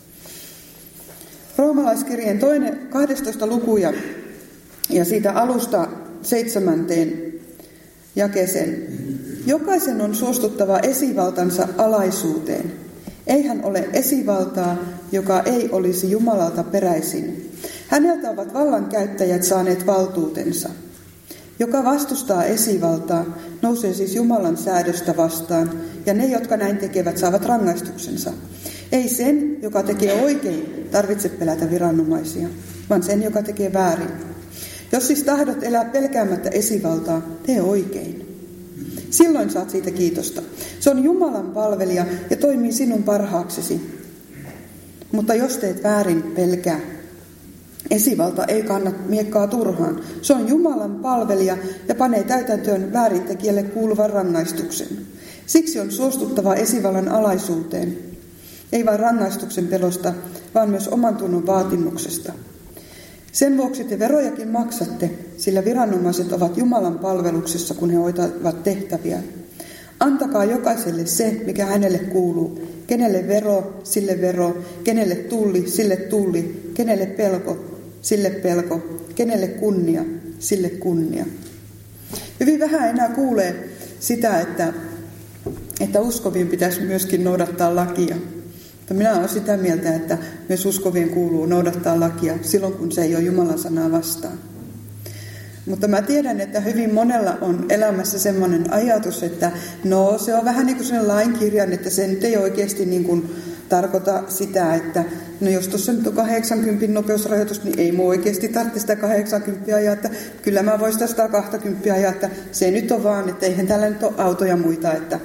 Roomalaiskirjeen 12. luku ja siitä alusta 7. jakeeseen. Jokaisen on suostuttava esivaltansa alaisuuteen. Eihän ole esivaltaa, joka ei olisi Jumalalta peräisin. Häneltä ovat vallankäyttäjät saaneet valtuutensa. Joka vastustaa esivaltaa, nousee siis Jumalan säädöstä vastaan, ja ne, jotka näin tekevät, saavat rangaistuksensa. Ei sen, joka tekee oikein, tarvitse pelätä viranomaisia, vaan sen, joka tekee väärin. Jos siis tahdot elää pelkäämättä esivaltaa, tee oikein. Silloin saat siitä kiitosta. Se on Jumalan palvelija ja toimii sinun parhaaksesi. Mutta jos teet väärin, pelkää. Esivalta ei kanna miekkaa turhaan. Se on Jumalan palvelija ja panee täytäntöön väärintekijälle kuuluvan rangaistuksen. Siksi on suostuttava esivallan alaisuuteen. Ei vain rangaistuksen pelosta, vaan myös oman tunnon vaatimuksesta. Sen vuoksi te verojakin maksatte, sillä viranomaiset ovat Jumalan palveluksessa, kun he hoitavat tehtäviä. Antakaa jokaiselle se, mikä hänelle kuuluu. Kenelle vero, sille vero. Kenelle tulli, sille tulli. Kenelle pelko, sille pelko. Kenelle kunnia, sille kunnia. Hyvin vähän enää kuulee sitä, että uskovien pitäisi myöskin noudattaa lakia. Mutta minä olen sitä mieltä, että myös uskovien kuuluu noudattaa lakia silloin, kun se ei ole Jumalan sanaa vastaan. Mutta mä tiedän, että hyvin monella on elämässä semmoinen ajatus, että no se on vähän niin kuin sen lainkirjan, että se nyt ei oikeasti niin kuin tarkoita sitä, että no jos tuossa nyt on 80 nopeusrajoitus, niin ei mun oikeasti tarvitse sitä 80 ajaa, että kyllä mä voin sitä 120 ajaa, että se nyt on vaan, että eihän täällä nyt ole autoja muita, että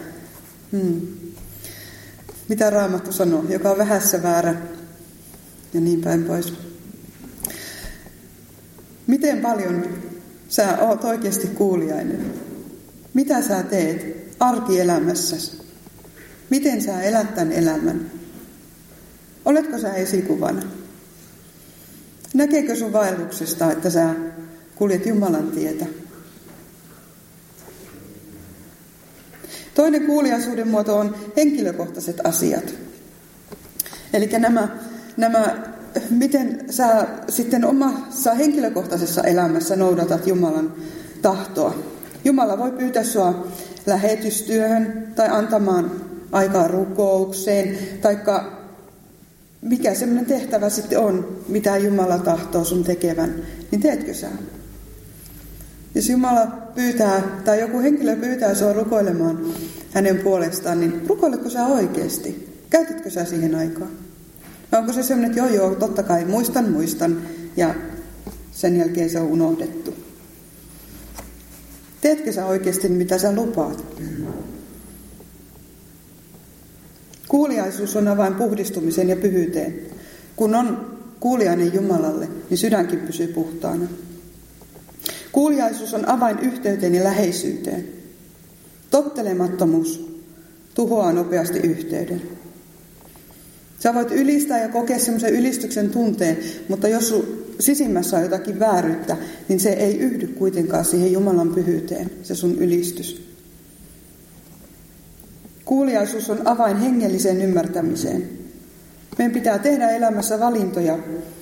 mitä Raamattu sanoo, joka on vähässä väärä ja niin päin pois. Miten paljon sä oot oikeasti kuuliainen? Mitä sä teet arkielämässäsi? Miten sä elät tämän elämän? Oletko sä esikuvana? Näkeekö sun vaelluksesta, että sä kuljet Jumalan tietä? Toinen kuuliaisuuden muoto on henkilökohtaiset asiat. Eli nämä miten sä sitten omassa henkilökohtaisessa elämässä noudatat Jumalan tahtoa. Jumala voi pyytää sua lähetystyöhön tai antamaan aikaa rukoukseen, taikka mikä semmoinen tehtävä sitten on, mitä Jumala tahtoo sun tekevän, niin teetkö sä? Jos Jumala pyytää, tai joku henkilö pyytää sua rukoilemaan hänen puolestaan, niin rukoiletko sä oikeasti? Käytätkö sä siihen aikaa? Onko se semmoinen, että joo, totta kai, muistan, ja sen jälkeen se on unohdettu? Teetkö sä oikeasti, mitä sä lupaat? Kuuliaisuus on avain puhdistumiseen ja pyhyyteen. Kun on kuuliainen Jumalalle, niin sydänkin pysyy puhtaana. Kuuliaisuus on avain yhteyteen ja läheisyyteen. Tottelemattomuus tuhoaa nopeasti yhteyden. Sä voit ylistää ja kokea semmoisen ylistyksen tunteen, mutta jos sun sisimmässä on jotakin vääryyttä, niin se ei yhdy kuitenkaan siihen Jumalan pyhyyteen, se sun ylistys. Kuuliaisuus on avain hengelliseen ymmärtämiseen. Meidän pitää tehdä elämässä valintoja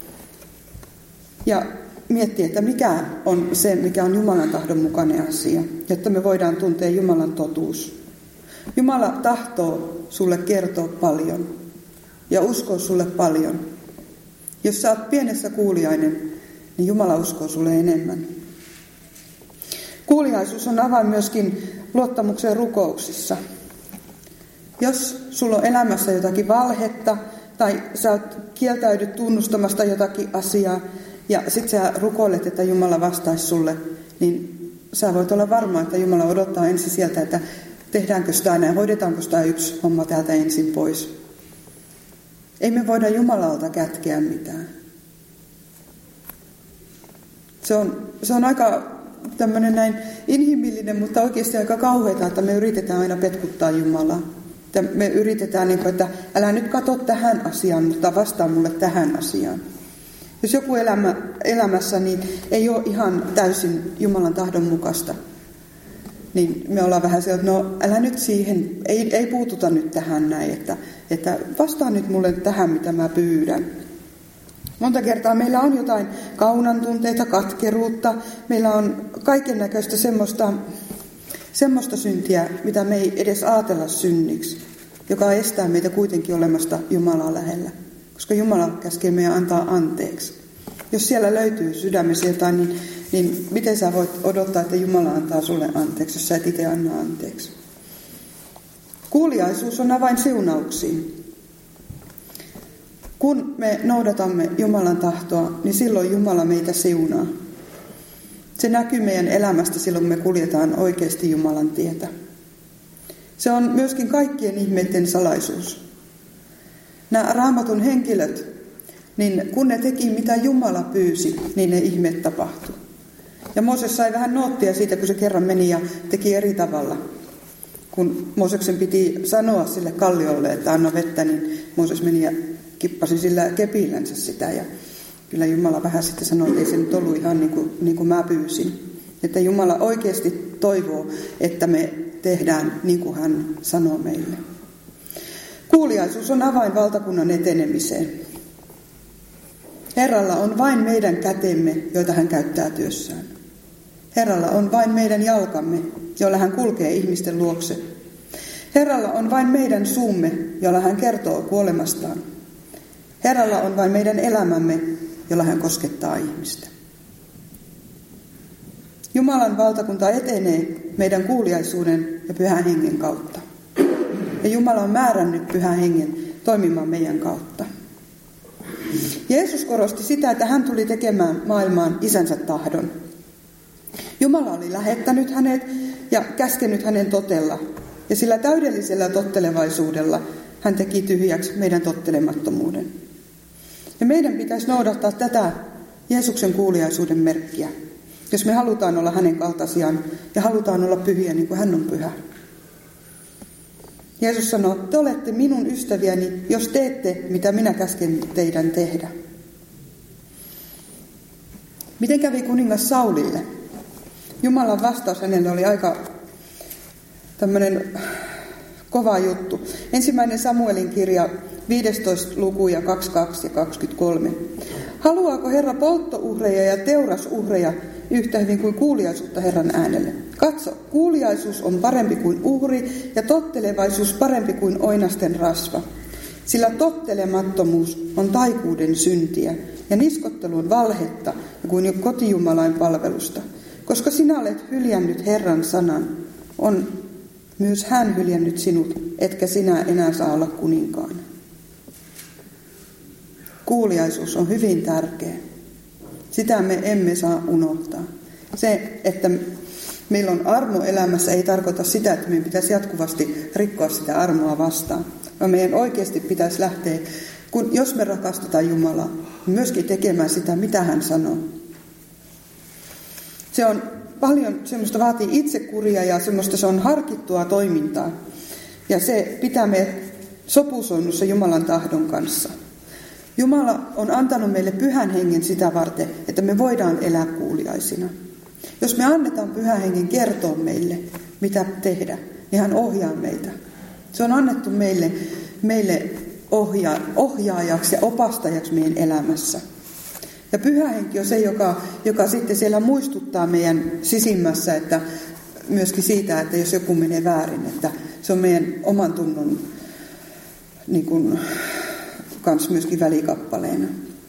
ja miettiä, että mikä on se, mikä on Jumalan tahdon mukainen asia, jotta me voidaan tuntea Jumalan totuus. Jumala tahtoo sulle kertoa paljon ja uskoo sulle paljon. Jos sä oot pienessä kuuliainen, niin Jumala uskoo sulle enemmän. Kuuliaisuus on avain myöskin luottamukseen rukouksissa. Jos sulla on elämässä jotakin valhetta tai sä kieltäydyt tunnustamasta jotakin asiaa ja sit sä rukoilet, että Jumala vastaisi sulle, niin sä voit olla varma, että Jumala odottaa ensin sieltä, että tehdäänkö sitä näin, hoidetaanko sitä yksi homma täältä ensin pois. Ei me voida Jumalalta kätkeä mitään. Se on aika tämmöinen näin inhimillinen, mutta oikeasti aika kauheata, että me yritetään aina petkuttaa Jumalaa. Että me yritetään, että älä nyt katso tähän asiaan, mutta vastaa mulle tähän asiaan. Jos joku elämässä niin ei ole ihan täysin Jumalan tahdon mukaista, niin me ollaan vähän sieltä, että no älä nyt siihen, ei puututa nyt tähän näin, että vastaa nyt mulle tähän, mitä mä pyydän. Monta kertaa meillä on jotain kaunan tunteita, katkeruutta, meillä on kaikennäköistä semmoista syntiä, mitä me ei edes ajatella synniksi, joka estää meitä kuitenkin olemasta Jumalaa lähellä, koska Jumala käskee meidän antaa anteeksi. Jos siellä löytyy sydämessä jotain, niin miten sä voit odottaa, että Jumala antaa sulle anteeksi, jos sä et itse anna anteeksi? Kuuliaisuus on avain siunauksiin. Kun me noudatamme Jumalan tahtoa, niin silloin Jumala meitä siunaa. Se näkyy meidän elämästä silloin, kun me kuljetaan oikeasti Jumalan tietä. Se on myöskin kaikkien ihmeiden salaisuus. Nämä Raamatun henkilöt, niin kun ne teki mitä Jumala pyysi, niin ne ihmeet tapahtui. Ja Mooses sai vähän noottia siitä, kun se kerran meni ja teki eri tavalla. Kun Mooseksen piti sanoa sille kalliolle, että anna vettä, niin Mooses meni ja kippasi sillä kepillänsä sitä. Ja kyllä Jumala vähän sitten sanoi, että ei se nyt ollut ihan niin kuin mä pyysin. Että Jumala oikeasti toivoo, että me tehdään niin kuin hän sanoo meille. Kuuliaisuus on avain valtakunnan etenemiseen. Herralla on vain meidän kätemme, joita hän käyttää työssään. Herralla on vain meidän jalkamme, joilla hän kulkee ihmisten luokse. Herralla on vain meidän suumme, jolla hän kertoo kuolemastaan. Herralla on vain meidän elämämme, jolla hän koskettaa ihmistä. Jumalan valtakunta etenee meidän kuuliaisuuden ja Pyhän Hengen kautta. Ja Jumala on määrännyt Pyhän Hengen toimimaan meidän kautta. Jeesus korosti sitä, että hän tuli tekemään maailmaan isänsä tahdon. Jumala oli lähettänyt hänet ja käskenyt hänen totella. Ja sillä täydellisellä tottelevaisuudella hän teki tyhjäksi meidän tottelemattomuuden. Ja meidän pitäisi noudattaa tätä Jeesuksen kuuliaisuuden merkkiä, jos me halutaan olla hänen kaltaisiaan ja halutaan olla pyhiä niin kuin hän on pyhä. Jeesus sanoo, te olette minun ystäviäni, jos teette, mitä minä käsken teidän tehdä. Miten kävi kuningas Saulille? Jumalan vastaus hänelle oli aika tämmöinen kova juttu. 1. Samuelin kirja 15 luku ja 22 ja 23. Haluaako Herra polttouhreja ja teurasuhreja yhtä hyvin kuin kuuliaisuutta Herran äänelle? Katso, kuuliaisuus on parempi kuin uhri ja tottelevaisuus parempi kuin oinasten rasva. Sillä tottelemattomuus on taikuuden syntiä ja niskottelu on valhetta kuin kotijumalain palvelusta. Koska sinä olet hyljännyt Herran sanan, on myös hän hyljännyt sinut, etkä sinä enää saa olla kuninkaana. Kuuliaisuus on hyvin tärkeä. Sitä me emme saa unohtaa. Se, että meillä on armo elämässä, ei tarkoita sitä, että meidän pitäisi jatkuvasti rikkoa sitä armoa vastaan. Vaan meidän oikeasti pitäisi lähteä, jos me rakastetaan Jumalaa, myöskin tekemään sitä, mitä hän sanoo. Se on paljon semmoista, vaatii itsekuria ja semmoista, se on harkittua toimintaa. Ja se pitää meidät sopusoinnussa Jumalan tahdon kanssa. Jumala on antanut meille Pyhän Hengen sitä varten, että me voidaan elää kuuliaisina. Jos me annetaan Pyhän Hengen kertoa meille, mitä tehdä, niin hän ohjaa meitä. Se on annettu meille ohjaajaksi ja opastajaksi meidän elämässä. Ja Pyhä Henki on se, joka sitten siellä muistuttaa meidän sisimmässä, että myöskin siitä, että jos joku menee väärin, että se on meidän oman tunnon niin kuin, kans myöskin välikappaleena.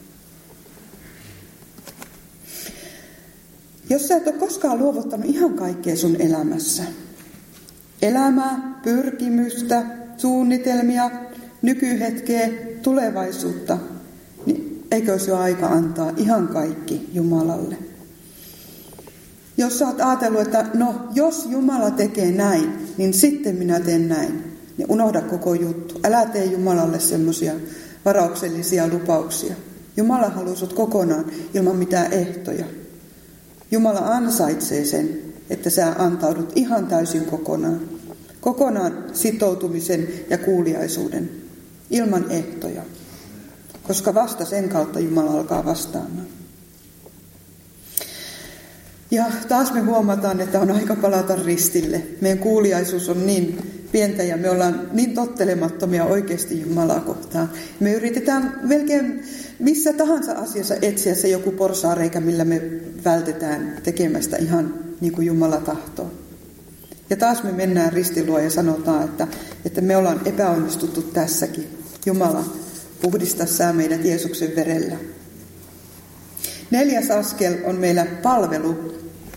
Jos sä et ole koskaan luovuttanut ihan kaikkea sun elämässä, elämää, pyrkimystä, suunnitelmia, nykyhetkeä, tulevaisuutta, niin eikö olisi jo aika antaa ihan kaikki Jumalalle? Jos sä oot ajatellut, että no, jos Jumala tekee näin, niin sitten minä teen näin, niin unohda koko juttu. Älä tee Jumalalle semmoisia varauksellisia lupauksia. Jumala haluaa sut kokonaan ilman mitään ehtoja. Jumala ansaitsee sen, että sä antaudut ihan täysin kokonaan sitoutumisen ja kuuliaisuuden, ilman ehtoja, koska vasta sen kautta Jumala alkaa vastaamaan. Ja taas me huomataan, että on aika palata ristille. Meidän kuuliaisuus on niin pientä ja me ollaan niin tottelemattomia oikeasti Jumalaa kohtaan. Me yritetään melkein missä tahansa asiassa etsiä se joku porsaareikä, millä me vältetään tekemästä ihan niin kuin Jumala tahtoo. Ja taas me mennään ristilua ja sanotaan, että me ollaan epäonnistuttu tässäkin. Jumala, puhdista sä meidät Jeesuksen verellä. 4. askel on meillä palvelu.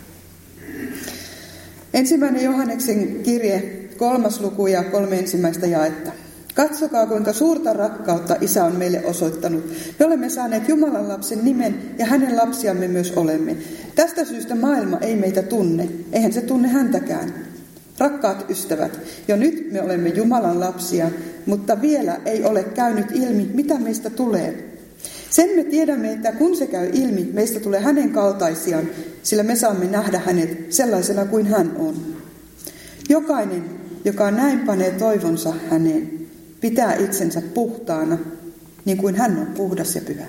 1. Johanneksen kirje, 3. luku ja 3 ensimmäistä jaetta. Katsokaa, kuinka suurta rakkautta Isä on meille osoittanut. Me olemme saaneet Jumalan lapsen nimen ja hänen lapsiamme myös olemme. Tästä syystä maailma ei meitä tunne, eihän se tunne häntäkään. Rakkaat ystävät, jo nyt me olemme Jumalan lapsia, mutta vielä ei ole käynyt ilmi, mitä meistä tulee. Sen me tiedämme, että kun se käy ilmi, meistä tulee hänen kaltaisiaan, sillä me saamme nähdä hänet sellaisena kuin hän on. Jokainen, joka näin panee toivonsa häneen, pitää itsensä puhtaana, niin kuin hän on puhdas ja pyhä.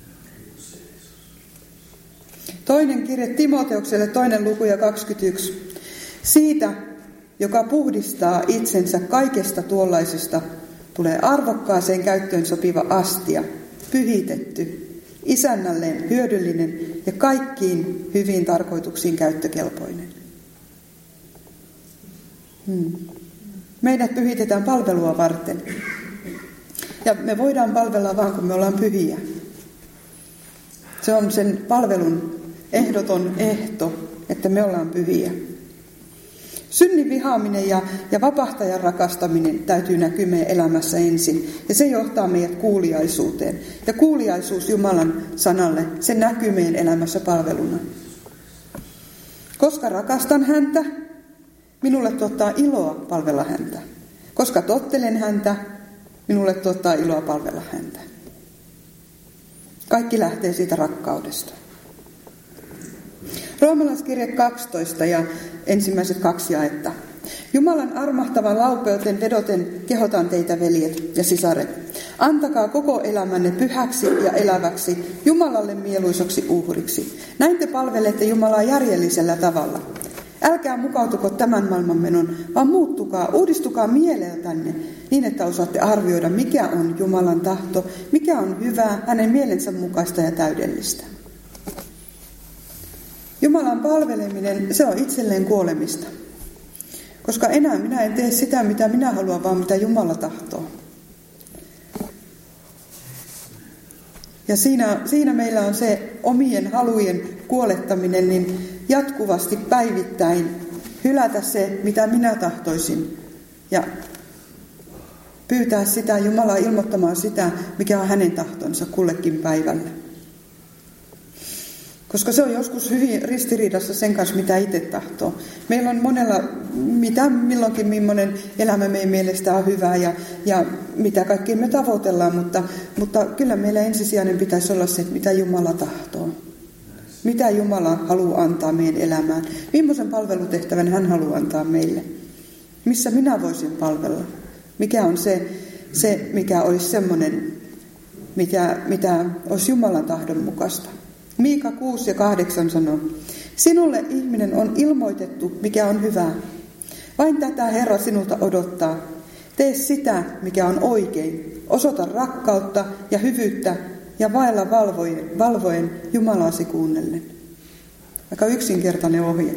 2. kirje Timoteukselle, 2. luku ja 21. Siitä, joka puhdistaa itsensä kaikesta tuollaisesta, tulee arvokkaaseen käyttöön sopiva astia, pyhitetty, isännälleen hyödyllinen ja kaikkiin hyviin tarkoituksiin käyttökelpoinen. Meidät pyhitetään palvelua varten. Ja me voidaan palvella vaan, kun me ollaan pyhiä. Se on sen palvelun ehdoton ehto, että me ollaan pyhiä. Synnin vihaaminen ja vapahtajan rakastaminen täytyy näkyä meidän elämässä ensin. Ja se johtaa meidät kuuliaisuuteen. Ja kuuliaisuus Jumalan sanalle, se näkyy meidän elämässä palveluna. Koska rakastan häntä, minulle tuottaa iloa palvella häntä. Koska tottelen häntä, minulle tuottaa iloa palvella häntä. Kaikki lähtee siitä rakkaudesta. Roomalaiskirje 12 ja ensimmäiset 2 jaetta. Jumalan armahtavan laupeuteen vedoten kehotan teitä, veljet ja sisaret. Antakaa koko elämänne pyhäksi ja eläväksi, Jumalalle mieluisaksi uhriksi. Näin te palvelette Jumalaa järjellisellä tavalla. Älkää mukautuko tämän maailman menon, vaan muuttukaa, uudistukaa mieleltänne niin, että osaatte arvioida, mikä on Jumalan tahto, mikä on hyvää, hänen mielensä mukaista ja täydellistä. Jumalan palveleminen, se on itselleen kuolemista. Koska enää minä en tee sitä, mitä minä haluan, vaan mitä Jumala tahtoo. Ja siinä meillä on se omien halujen kuolettaminen, niin jatkuvasti päivittäin hylätä se, mitä minä tahtoisin. Ja pyytää sitä Jumalaa ilmoittamaan sitä, mikä on hänen tahtonsa kullekin päivälle. Koska se on joskus hyvin ristiriidassa sen kanssa, mitä itse tahtoo. Meillä on monella, mitä milloinkin millainen elämä meidän mielestä on hyvää ja mitä kaikkea me tavoitellaan, mutta kyllä meillä ensisijainen pitäisi olla se, että mitä Jumala tahtoo. Mitä Jumala haluaa antaa meidän elämään. Millaisen palvelutehtävän hän haluaa antaa meille. Missä minä voisin palvella. Mikä on se mikä olisi semmoinen, mitä olisi Jumalan tahdon mukaista. Miika 6 ja 8 sanoo, sinulle ihminen on ilmoitettu, mikä on hyvää. Vain tätä Herra sinulta odottaa. Tee sitä, mikä on oikein. Osoita rakkautta ja hyvyyttä ja vaella valvoen Jumalaasi kuunnellen. Aika yksinkertainen ohje.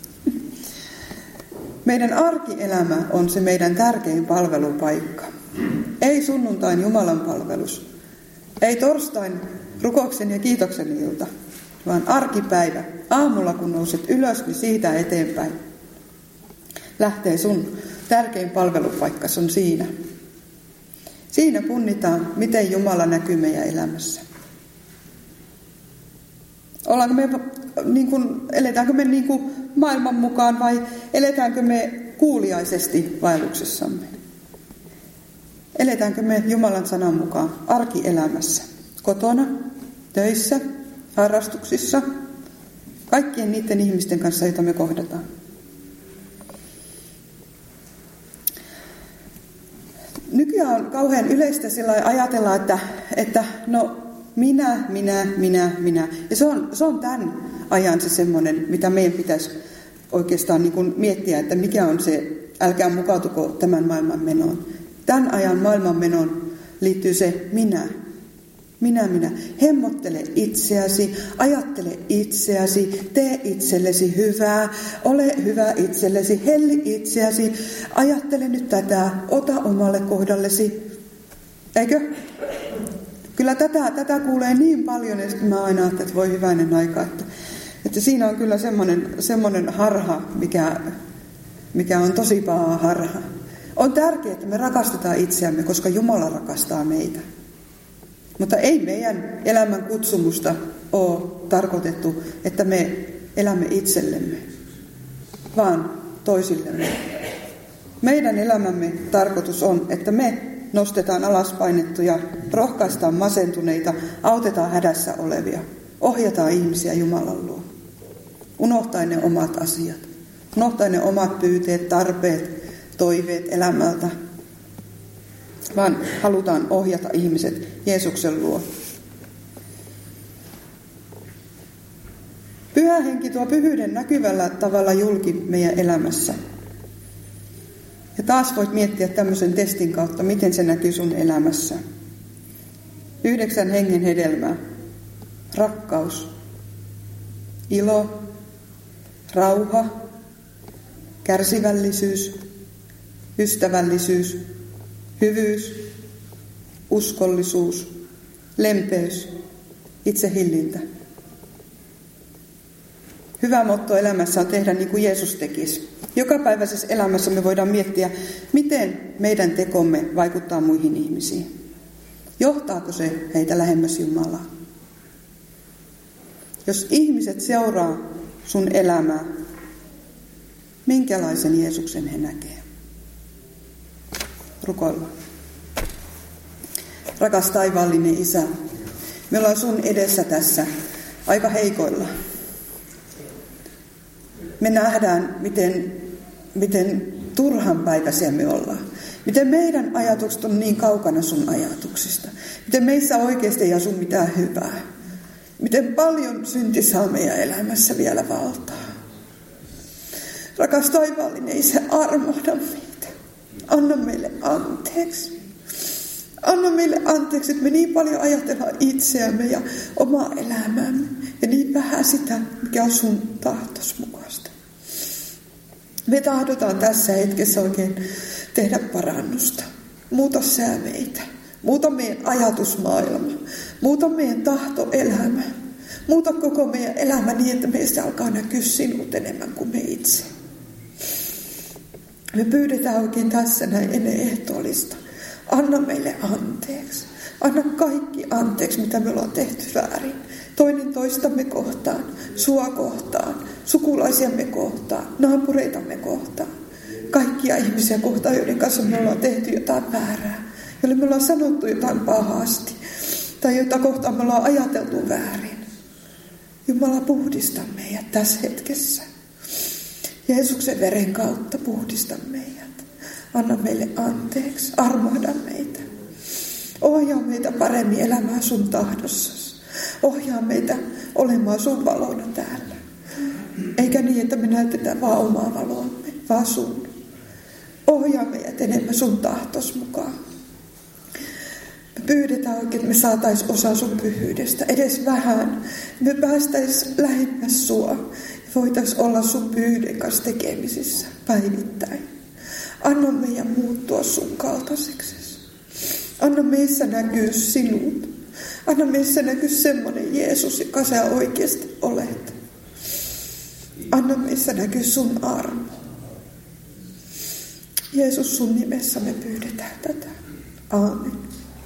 Meidän arkielämä on se meidän tärkein palvelupaikka. Ei sunnuntain Jumalan palvelus. Ei torstain rukouksen ja kiitoksen ilta, vaan arkipäivä. Aamulla kun nouset ylös, niin siitä eteenpäin lähtee sun tärkein palvelupaikka, se on siinä. Siinä punnitaan, miten Jumala näkyy meidän elämässä. Eletäänkö me niin kuin maailman mukaan vai eletäänkö me kuuliaisesti vaelluksessamme? Eletäänkö me Jumalan sanan mukaan arkielämässä? Kotona, töissä, harrastuksissa, Kaikkien niiden ihmisten kanssa, joita me kohdataan. Nykyään on kauhean yleistä sillä ajatella, että no minä. Ja se on tämän ajan se semmoinen, mitä meidän pitäisi oikeastaan niin kuin miettiä, että mikä on se, älkää mukautuko tämän maailman menoon. Tämän ajan maailman menoon liittyy se minä. Hemmottele itseäsi, ajattele itseäsi, tee itsellesi hyvää, ole hyvä itsellesi, helli itseäsi, ajattele nyt tätä, ota omalle kohdallesi. Eikö? Kyllä tätä kuulee niin paljon, että mä aina ajattelen, että voi hyvänen aika, että siinä on kyllä semmoinen harha, mikä on tosi paha harha. On tärkeää, että me rakastetaan itseämme, koska Jumala rakastaa meitä. Mutta ei meidän elämän kutsumusta ole tarkoitettu, että me elämme itsellemme, vaan toisillemme. Meidän elämämme tarkoitus on, että me nostetaan alaspainettuja, rohkaistaan masentuneita, autetaan hädässä olevia, ohjataan ihmisiä Jumalan luo. Unohtaen ne omat asiat, unohtaen ne omat pyyteet, tarpeet, toiveet elämältä, vaan halutaan ohjata ihmiset Jeesuksen luo. Pyhä Henki tuo pyhyyden näkyvällä tavalla julki meidän elämässä. Ja taas voit miettiä tämmöisen testin kautta, miten se näkyy sun elämässä. 9 hengen hedelmää. Rakkaus, ilo, rauha, kärsivällisyys, ystävällisyys, hyvyys, uskollisuus, lempeys, itsehillintä. Hyvä motto elämässä on tehdä niin kuin Jeesus tekisi. Jokapäiväisessä elämässä me voidaan miettiä, miten meidän tekomme vaikuttaa muihin ihmisiin. Johtaako se heitä lähemmäs Jumalaa? Jos ihmiset seuraa sun elämää, minkälaisen Jeesuksen he näkee? Rukoillaan. Rakas taivaallinen Isä, me ollaan sun edessä tässä aika heikoilla. Me nähdään, miten turhanpäiväisiä me ollaan. Miten meidän ajatukset on niin kaukana sun ajatuksista. Miten meissä oikeasti ei asu mitään hyvää. Miten paljon synti saa meidän elämässä vielä valtaa. Rakas taivaallinen Isä, armahda meitä. Anna meille anteeksi. Anna meille anteeksi, että me niin paljon ajatellaan itseämme ja omaa elämäämme. Ja niin vähän sitä, mikä on sun tahtos mukaista. Me tahdotaan tässä hetkessä oikein tehdä parannusta. Muuta sä meitä. Muuta meidän ajatusmaailma. Muuta meidän tahtoelämä. Muuta koko meidän elämä niin, että meistä alkaa näkyä sinut enemmän kuin me itse. Me pyydetään oikein tässä näin ennen ehtoollista. Anna meille anteeksi. Anna kaikki anteeksi, mitä me ollaan tehty väärin. Toinen toistamme kohtaan, sua kohtaan, sukulaisiamme kohtaan, naapureitamme kohtaan. Kaikkia ihmisiä kohtaan, joiden kanssa me ollaan tehty jotain väärää. Joille me ollaan sanottu jotain pahasti. Tai jota kohtaan me ollaan ajateltu väärin. Jumala, puhdista meidät tässä hetkessä. Jeesuksen veren kautta puhdista meidät. Anna meille anteeksi, armahda meitä. Ohjaa meitä paremmin elämään sun tahdossasi. Ohjaa meitä olemaan sun valona täällä. Eikä niin, että me näytetään vaan omaa valoamme, vaan sun. Ohjaa meidät enemmän sun tahtos mukaan. Me pyydetään oikein, että me saataisiin osa sun pyhyydestä, edes vähän. Me päästäisiin lähemmäs sua ja voitaisiin olla sun pyhyyden kanssa tekemisissä päivittäin. Anna meidän muuttua sun kaltaiseksi. Anna meissä näkyy sinut. Anna meissä näkyy semmoinen Jeesus, joka sä oikeasti olet. Anna meissä näkyy sun armo. Jeesus, sun nimessä me pyydetään tätä. Aamen.